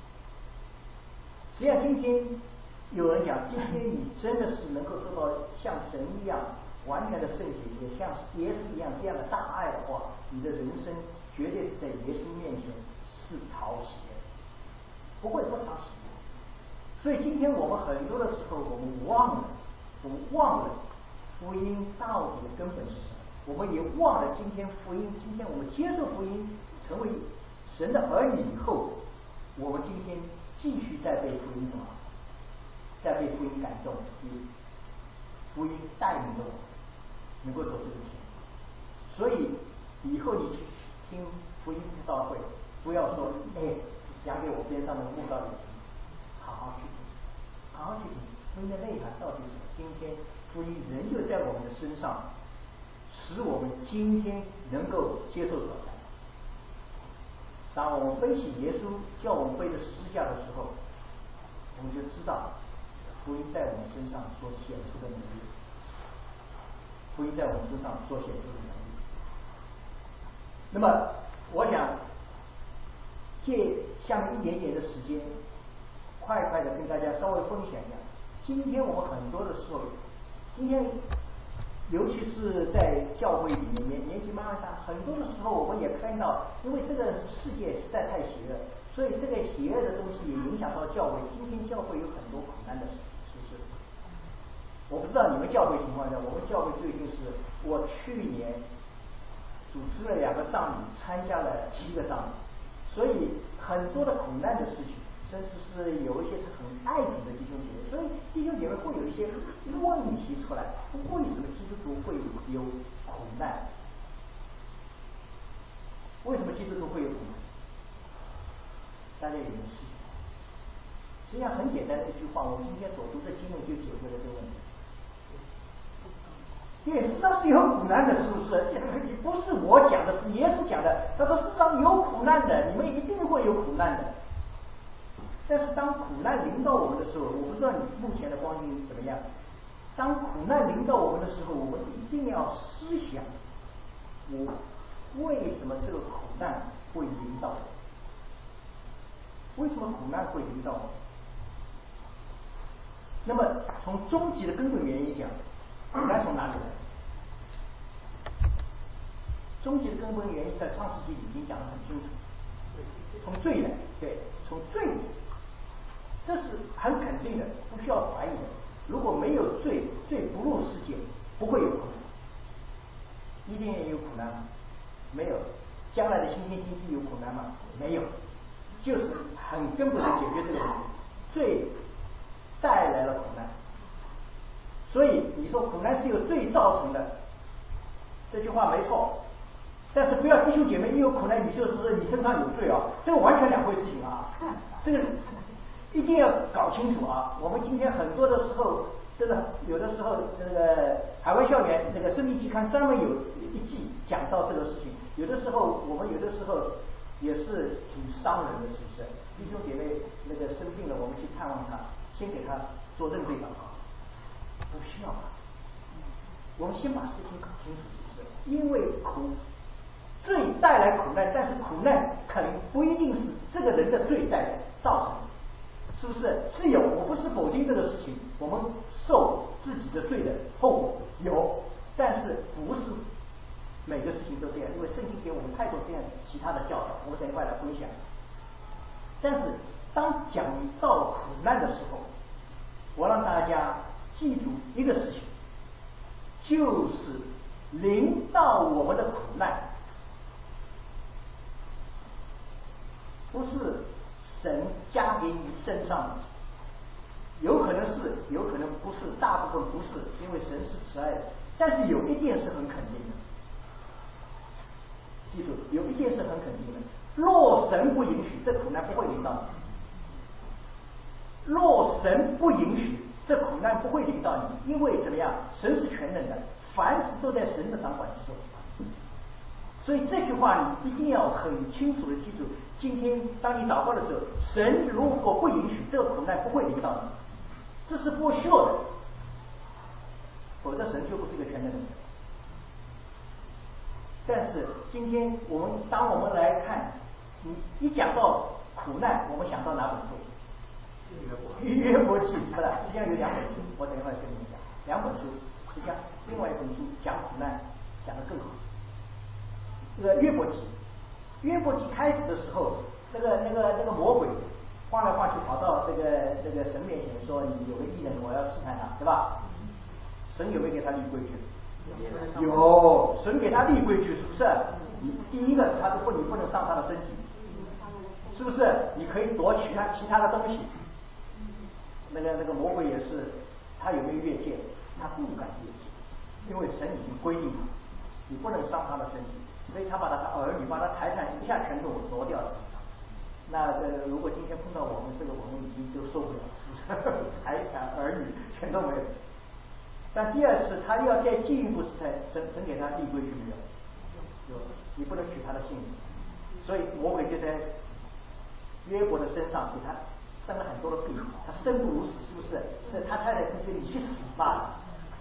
实际上，今天有人讲，今天你真的是能够做到像神一样完全的圣洁，也像耶稣一样这样的大爱的话，你的人生绝对是在耶稣面前是讨喜的，不会不讨喜的。所以今天我们很多的时候，我们忘了，我们忘了福音到底的根本是什么？我们也忘了今天福音，今天我们接受福音，成为神的儿女以后，我们今天继续在被福音什么？在被福音感动，以福音带领着我，能够走这个路。所以以后你去听福音布道会，不要说哎，讲给我边上的慕道友听，好好去听，好好去听福音的内涵到底是什么。今天福音仍旧在我们的身上，使我们今天能够接受挑战。当我们背起耶稣叫我们背着十字架的时候，我们就知道福音在我们身上所显出的能力，福音在我们身上所显出的能力。那么我想借下面一点点的时间，快快的跟大家稍微分享一下。今天我们很多的时候，今天尤其是在教会里面，年年纪慢慢大，很多的时候我们也看到，因为这个世界实在太邪恶，所以这个邪恶的东西也影响到教会。今天教会有很多苦难的事，是不是？我不知道你们教会情况下，我们教会最近是我去年主持了两个葬礼，参加了七个葬礼，所以很多的苦难的事情，甚至是有一些是很爱主的弟兄姐妹，所以弟兄姐妹会有一些问题出来：为什么基督徒会有苦难？为什么基督徒会有苦难？大家有没有试想？实际上很简单的一句话，我们今天所读的经文就解决了这个问题。对，世上是有苦难的，是不是？不是我讲的，是耶稣讲的。他说世上有苦难的，你们一定会有苦难的。但是当苦难临到我们的时候，我不知道你目前的光景怎么样。当苦难临到我们的时候，我们一定要思想：我为什么这个苦难会临到我？为什么苦难会临到我？ 那么从终极的根本原因讲，苦难从哪里来？终极的根本原因在创世纪已经讲得很清楚，从罪来，对，从罪，这是很肯定的，不需要怀疑的。如果没有罪，罪不入世界，不会有苦难。一定也有苦难吗？没有。将来的新天新地有苦难吗？没有。就是很根本的解决这个问题，罪带来了苦难。所以你说苦难是由罪造成的，这句话没错。但是不要弟兄姐妹一有苦难你就说你身上有罪啊，这个完全两回事情啊，这个一定要搞清楚啊。我们今天很多的时候，这个有的时候这个海外校园那个生命期刊专门有一季讲到这个事情，有的时候我们有的时候也是挺伤人的，是不是？弟兄姐妹那个生病了，我们去探望他，先给他做认罪祷告，不需要啊。我们先把事情搞清楚，是不是？因为苦罪带来苦难，但是苦难肯不一定是这个人的罪带造成的，是不是？是有，我不是否定这个事情，我们受自己的罪的后果有，但是不是每个事情都这样，因为圣经给我们太多这样其他的教导，我们等一会来分享。但是当讲到苦难的时候，我让大家记住一个事情，就是临到我们的苦难，不是神加给你身上的，有可能是，有可能不是，大部分不是，因为神是慈爱的。但是有一件是很肯定的，记住，有一件是很肯定的，若神不允许，这苦难不会临到你。若神不允许，这苦难不会临到你，因为怎么样？神是全能的，凡事都在神的掌管之中。所以这句话你一定要很清楚的记住。今天当你祷告的时候，神如果不允许，这个苦难不会临到你，这是不秀的，否则神就不是一个全能的人。但是今天我们当我们来看，你一讲到苦难，我们想到哪本书？约伯记是吧？实际上有两本书，我等一会儿跟你们讲。两本书，实际上另外一本书讲苦难讲得更好。这个约伯记，约伯记开始的时候，那个那个那个魔鬼晃来晃去跑到这个这个神面前说：“你有个异人，我要试探他，对吧？”神有没有给他立规矩？有，神给他立规矩，是不是？你第一个，他不，你不能伤他的身体，是不是？你可以夺取他其他的东西。那个那个魔鬼也是，他有没有越界？他不敢越界，因为神已经规定他，你不能伤他的身体，所以他把他的儿女，把他财产一下全都夺掉了。那呃，如果今天碰到我们这个，我们已经都受不了，是不是？财产、儿女全都没有。但第二次他要再进一步试探，神神给他立规矩没有？有，你不能取他的性命。所以魔鬼就在约伯的身上给他生了很多的病，他生不如死，是不是？是他太太是说你去死吧。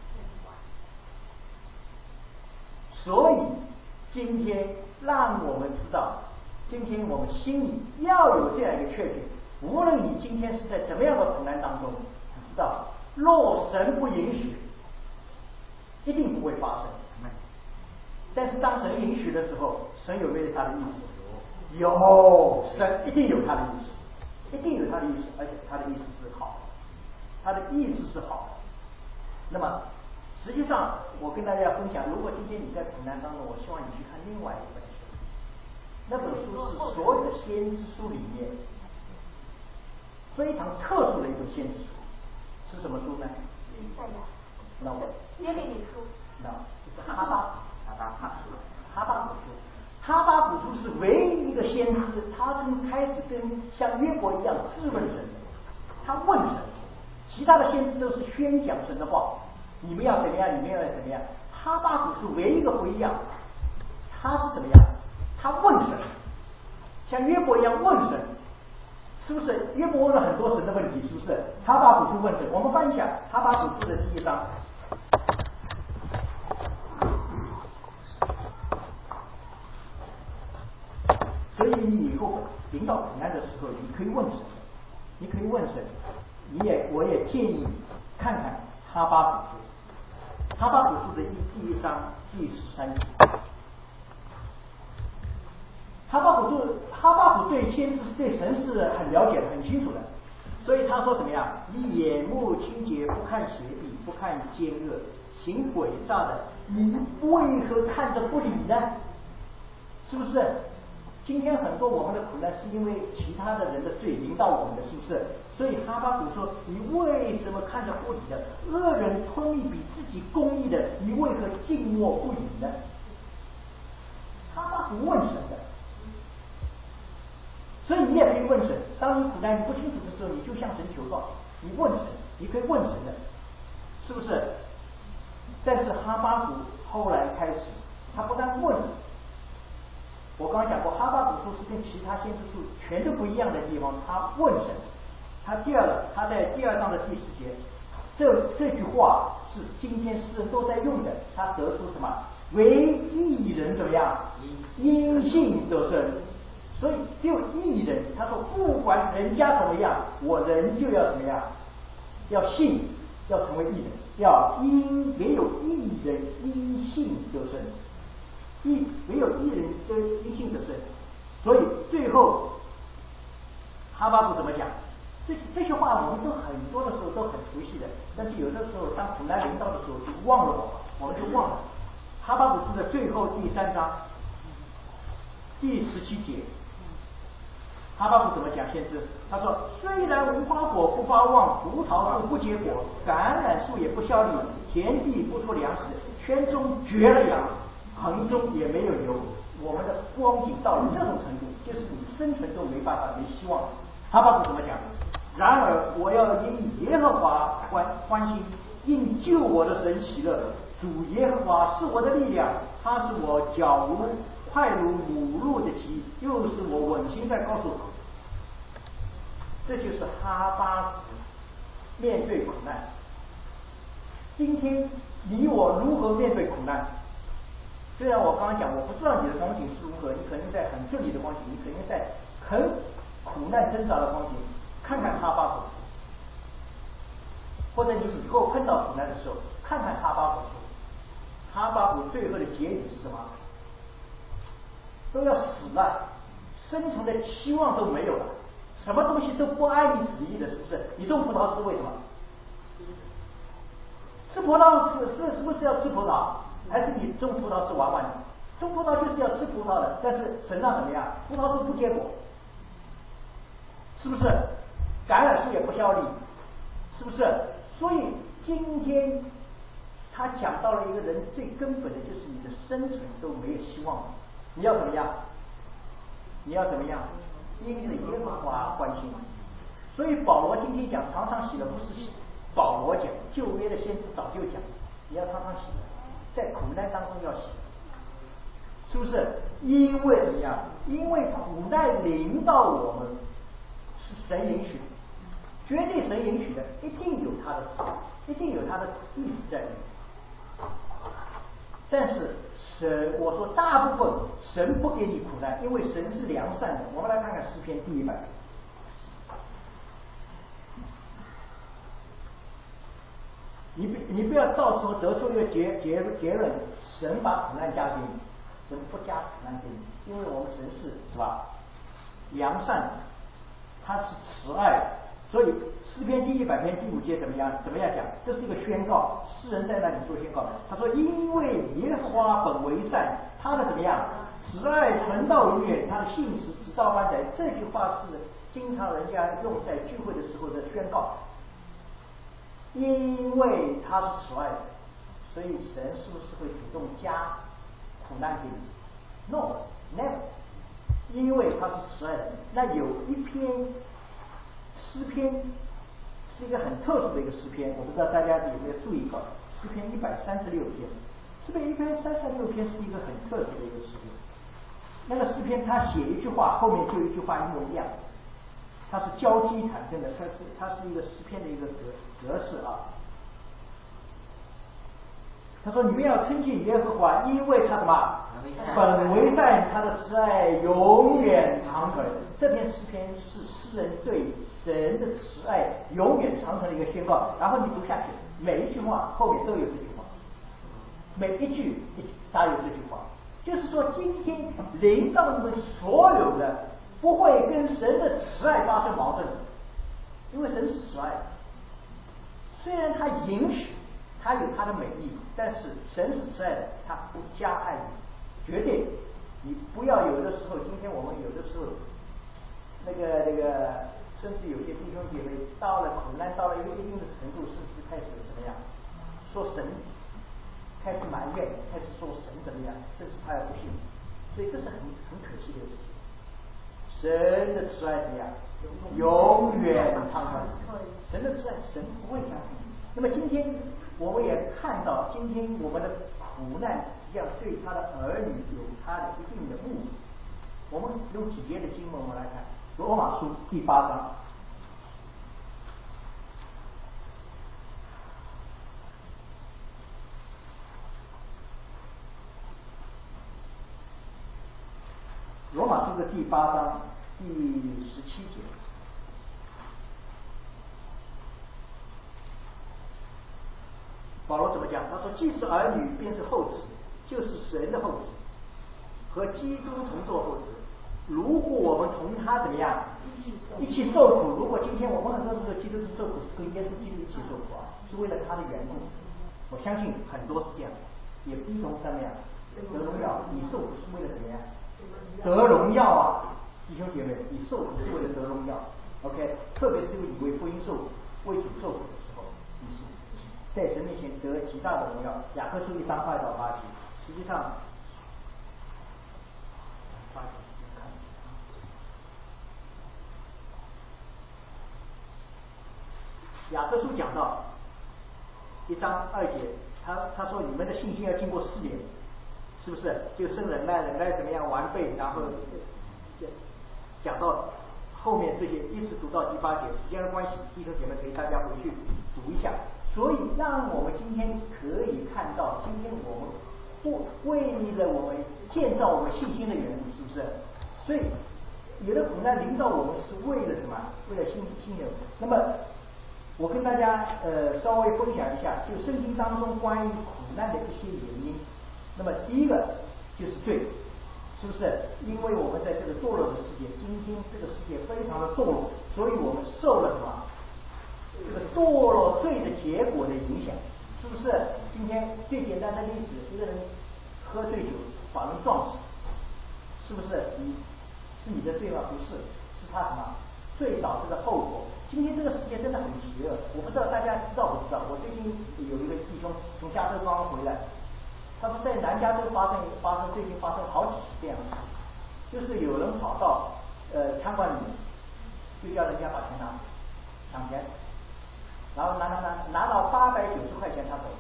所以今天让我们知道，今天我们心里要有这样一个确定，无论你今天是在怎么样的苦难当中，你知道，若神不允许，一定不会发生。但是当神允许的时候，神有没有他的意思？有，神一定有他的意思，一定有他的意思，而且他的意思是好的，他的意思是好的。那么实际上我跟大家分享，如果今天你在苦难当中，我希望你去看另外一本书，那本书是所有的先知书里面非常特殊的一本先知书，是什么书呢？那我耶利米书， 那是哈巴哈巴哈哈巴古书。哈巴古书是唯一一个先知，他跟开始跟像约伯一样质问神，他问神，其他的先知都是宣讲神的话，你们要怎么样，你们要怎么样。哈巴古书唯一一个不一样，他是怎么样？他问神，像约伯一样问神，是不是？约伯问了很多神的问题，是不是？哈巴古书问神，我们翻一下哈巴古书的第一章。所以你以后临到苦难的时候，你可以问神，你可以问神， 你也我也建议看看哈巴谷书，哈巴谷书的第一章第十三节。哈巴谷就哈巴谷对先知对神是很了解的，很清楚的，所以他说怎么样？你眼目清洁，不看邪僻，不看奸恶，行诡诈的，你为何看着不理呢？是不是？今天很多我们的苦难是因为其他的人的罪临到我们的，是不是？所以哈巴谷说：你为什么看着不理呢？恶人吞灭比自己公义的，你为何静默不语呢？哈巴谷问神的。所以你也可以问神，当你苦难你不清楚的时候，你就向神求告，你问神，你可以问神的，是不是？但是哈巴谷后来开始，他不但问，我刚刚讲过，哈巴谷书是跟其他先知书全都不一样的地方，他问神，他第二个，他在第二章的第十节，这这句话是今天诗人都在用的，他得出什么？唯一人怎么样？因信得生。所以只有义人，他说不管人家怎么样，我人就要怎么样，要信，要成为义人，要因唯有义人因信得生，义唯有义人的因信得生。所以最后哈巴谷怎么讲？这这些话我们都很多的时候都很熟悉的，但是有的时候当苦难临到的时候就忘了，我们就忘了。哈巴谷书的最后第三章第十七节。哈巴谷怎么讲？先知他说：虽然无花果不发旺，葡萄树不结果，橄榄树也不效力，田地不出粮食，圈中绝了羊，棚中也没有牛。我们的光景到了这种程度，就是你生存都没办法，没希望。哈巴谷怎么讲？然而我要因耶和华欢欢心，因救我的神喜乐。主耶和华是我的力量，他是我脚如快如母鹿的蹄，又是我稳行在高处。这就是哈巴谷面对苦难。今天你我如何面对苦难？虽然我刚刚讲，我不知道你的光景是如何，你可能在很顺利的光景，你可能在很苦难挣扎的光景，看看哈巴谷，或者你以后碰到苦难的时候，看看哈巴谷。哈巴谷最后的结局是什么？都要死了，生存的希望都没有了，什么东西都不按你旨意的，是不是？你种葡萄是为什么？吃葡萄是是是不是要吃葡萄？还是你种葡萄是玩玩的？种葡萄就是要吃葡萄的，但是神让怎么样？葡萄树不结果，是不是？橄榄树也不效力，是不是？所以今天他讲到了一个人最根本的，就是你的生存都没有希望了。你要怎么样？你要怎么样？因着耶和华欢心。所以保罗今天讲常常喜乐，不是保罗讲，旧约的先知早就讲，你要常常喜乐，在苦难当中要喜乐，是不是？因为怎么样？因为苦难临到我们是神允许的，绝对神允许的，一定有他的一定有他的意思在里面。但是神，我说大部分神不给你苦难，因为神是良善的。我们来看看诗篇第一百。你不你不要到时候得出一个结结结论，神把苦难加给你，神不加苦难给你，因为我们神是是吧？良善，他是慈爱的。所以诗篇第一百篇第五节怎么样？怎么样讲？这是一个宣告，诗人在那里做宣告。他说：“因为耶和华本为善，他的怎么样？慈爱存到永远，他的信实直到万代。”这句话是经常人家用在聚会的时候的宣告。因为他是慈爱的，所以神是不是会主动加苦难给你 ？No, never。因为他是慈爱的。那有一篇诗篇是一个很特殊的一个诗篇，我不知道大家有没有注意到，诗篇一百三十六篇，诗篇一百三十六篇是一个很特殊的一个诗篇。那个诗篇他写一句话，后面就一句话一模一样，它是交替产生的，它是它是一个诗篇的一个格格式啊。 他说：“你们要称谢耶和华，因为他什么？本为善，他的慈爱永远长存。”这篇诗篇是诗人对神的慈爱永远长存的一个宣告。然后你读下去，每一句话后面都有这句话，每一句都有这句话。就是说，今天临到你们所有的，不会跟神的慈爱发生矛盾，因为神是慈爱的。虽然他允许，他有他的美意，但是神是慈爱的，他不加爱你，绝对。你不要有的时候，今天我们有的时候，那个那个，甚至有些弟兄姐妹到了苦难，到了一个一定的程度，甚至开始怎么样，说神，开始埋怨，开始说神怎么样，甚至他也不信，所以这是很很可惜的事情。神的慈爱怎么样？永远长存。神的慈爱，神不会相信。那么今天我们也看到，今天我们的苦难实际上对他的儿女有他的一定的目的。我们有几节的经文，我们来看罗马书第八章。罗马书的第八章第十七节，保罗怎么讲？他说：“既是儿女，便是后子，就是神的后子，和基督同作后子。如果我们同他怎么样一起受苦？如果今天我们很多时候基督徒受苦是跟耶稣基督一起受苦啊，是为了他的缘故。我相信很多是这样，也一同怎么样得荣耀。你受苦是为了怎么样？得荣耀啊，弟兄姐妹，你受苦是为了得荣耀。OK， 特别是你为福音受苦、为主受苦的时候，你是在神面前得极大的荣耀。雅各书一章二到八节，实际上。雅各书讲到一章二节，他他说你们的信心要经过试炼，是不是？就生忍耐，忍耐怎么样完备？然后讲到后面这些，一直读到第八节，时间的关系，弟兄姐妹可以大家回去读一下。所以让我们今天可以看到，今天我们不为了我们建造我们信心的缘故，是不是？所以有的苦难临到我们是为了什么？为了信心的。那么我跟大家呃稍微分享一下，就圣经当中关于苦难的一些原因。那么第一个就是罪，是不是？因为我们在这个堕落的世界，今天这个世界非常的堕落，所以我们受了什么？这个堕落罪的结果的影响，是不是？今天最简单的例子，一个人喝醉酒把人撞死，是不是？你是你的罪吗？不是，是他什么？罪导致的后果。今天这个世界真的很邪恶，我不知道大家知道不知道？我最近有一个弟兄从加州刚刚回来，他说在南加州发生发生最近发生好几次这样的，就是有人跑到呃餐馆里面，就叫人家把钱拿抢钱，然后拿拿拿拿到八百九十块钱他走了，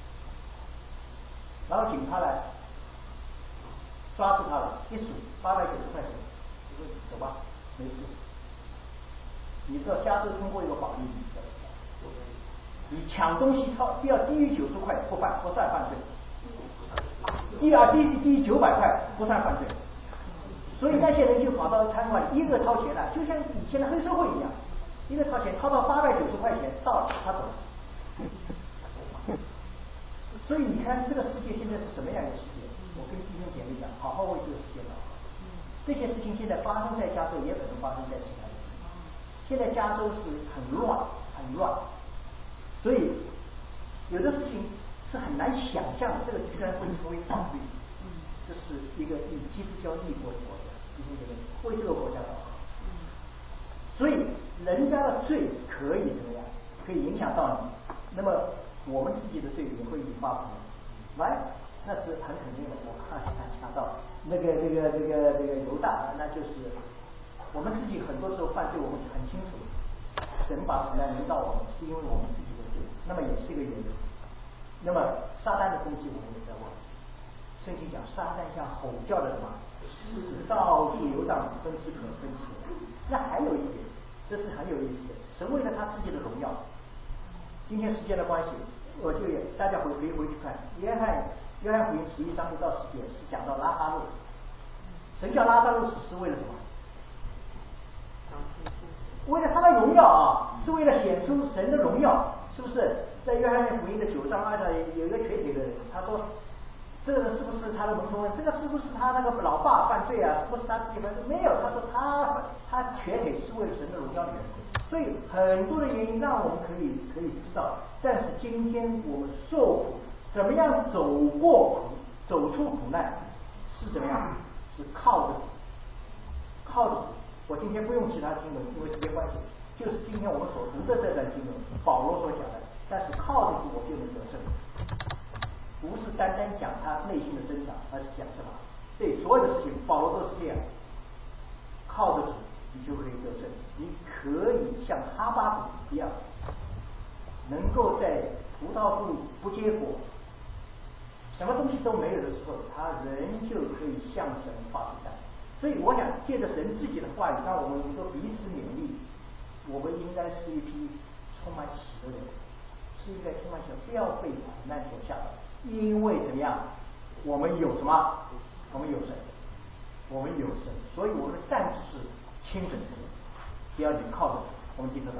然后警察来抓住他了，一数八百九十块钱，就说走吧，没事。你知道加州通过一个法律，你抢东西超要低于九十块不犯不算犯罪，低啊低低于九百块不算犯罪。所以那些人就跑到餐馆一个掏钱了，就像以前的黑社会一样，一个掏钱掏到八百九十块钱到了他走了。所以你看这个世界现在是什么样的世界？我跟弟兄姐妹讲，好好为这个世界祷告。这些事情现在发生在加州，也可能发生在其他地方。现在加州是很乱，很乱，所以有的事情是很难想象的，这个居然会成为法律。这是一个以基督教立国的国家，弟兄姐妹为这个国家祷告。所以人家的罪可以怎么样？可以影响到你，那么我们自己的罪也会引发苦难，来，那是很肯定的。我看想到那个那个那个那个犹大，那就是我们自己很多时候犯罪，我们很清楚，神把苦难临到我们，是因为我们自己的罪，那么也是一个原因。那么撒旦的攻击我们也在忘，圣经讲撒旦像吼叫的什么狮子，到处游荡，分之可分之。那还有一点，这是很有意思的，神为了他自己的荣耀。今天时间的关系， 我就大家回可以回去看约翰约翰福音十一章一到十节是讲到拉撒路，神叫拉撒路死是为了什么？为了他的荣耀啊，是为了显出神的荣耀，是不是？在约翰福音的九章二章有一个瘸腿的人，他说这个人是不是他的门徒问这个是不是他那个老爸犯罪啊？是不是他自己犯罪？没有，他说他他瘸腿是为了神的荣耀的缘故。所以很多的原因让我们可以可以知道，但是今天我们受苦，怎么样走过苦，走出苦难，是怎么样？是靠着主，靠着主。我今天不用其他经文，因为时间关系，就是今天我们所读的这段经文，保罗所讲的。但是靠着主我就能得胜，不是单单讲他内心的增长，而是讲什么？对所有的事情，保罗都是这样。靠着主，你就可以得胜。你可以像哈巴谷一样，能够在葡萄树不结果，什么东西都没有的时候，他仍旧可以向神发出赞。所以我想借着神自己的话语，让我们能够彼此勉励。我们应该是一批充满喜乐的人，是应该充满喜乐，不要被苦难所吓倒。因为怎么样？我们有什么？我们有神，我们有神，所以我们的战士是亲神之人。只要你靠着我们记得到。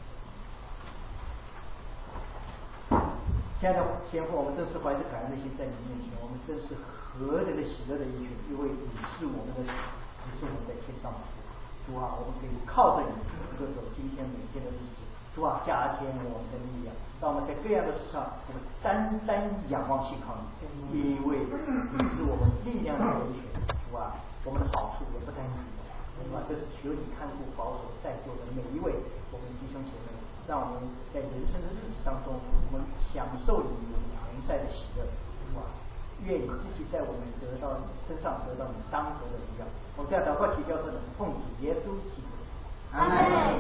亲爱的天父，我们真是怀着感恩的心在你面前，我们真是何等的喜乐的一群，因为你是我们的主，你是我们在天上的主。主啊，我们可以靠着你，能够走今天每天的日子。主啊，加添我们的力量，让我们在各样的事上，我们单单仰望信靠你，因为你是我们力量的源泉。主啊，我们的好处也不单于此。主啊，这是求你看顾保守在座的每一位我们弟兄姐妹，让我们在人生的日子当中，我们享受你同在的喜乐。主啊，愿你自己在我们得到身上得到你当得的荣耀。我这样祷告祈求说的是奉主耶稣基督。阿门。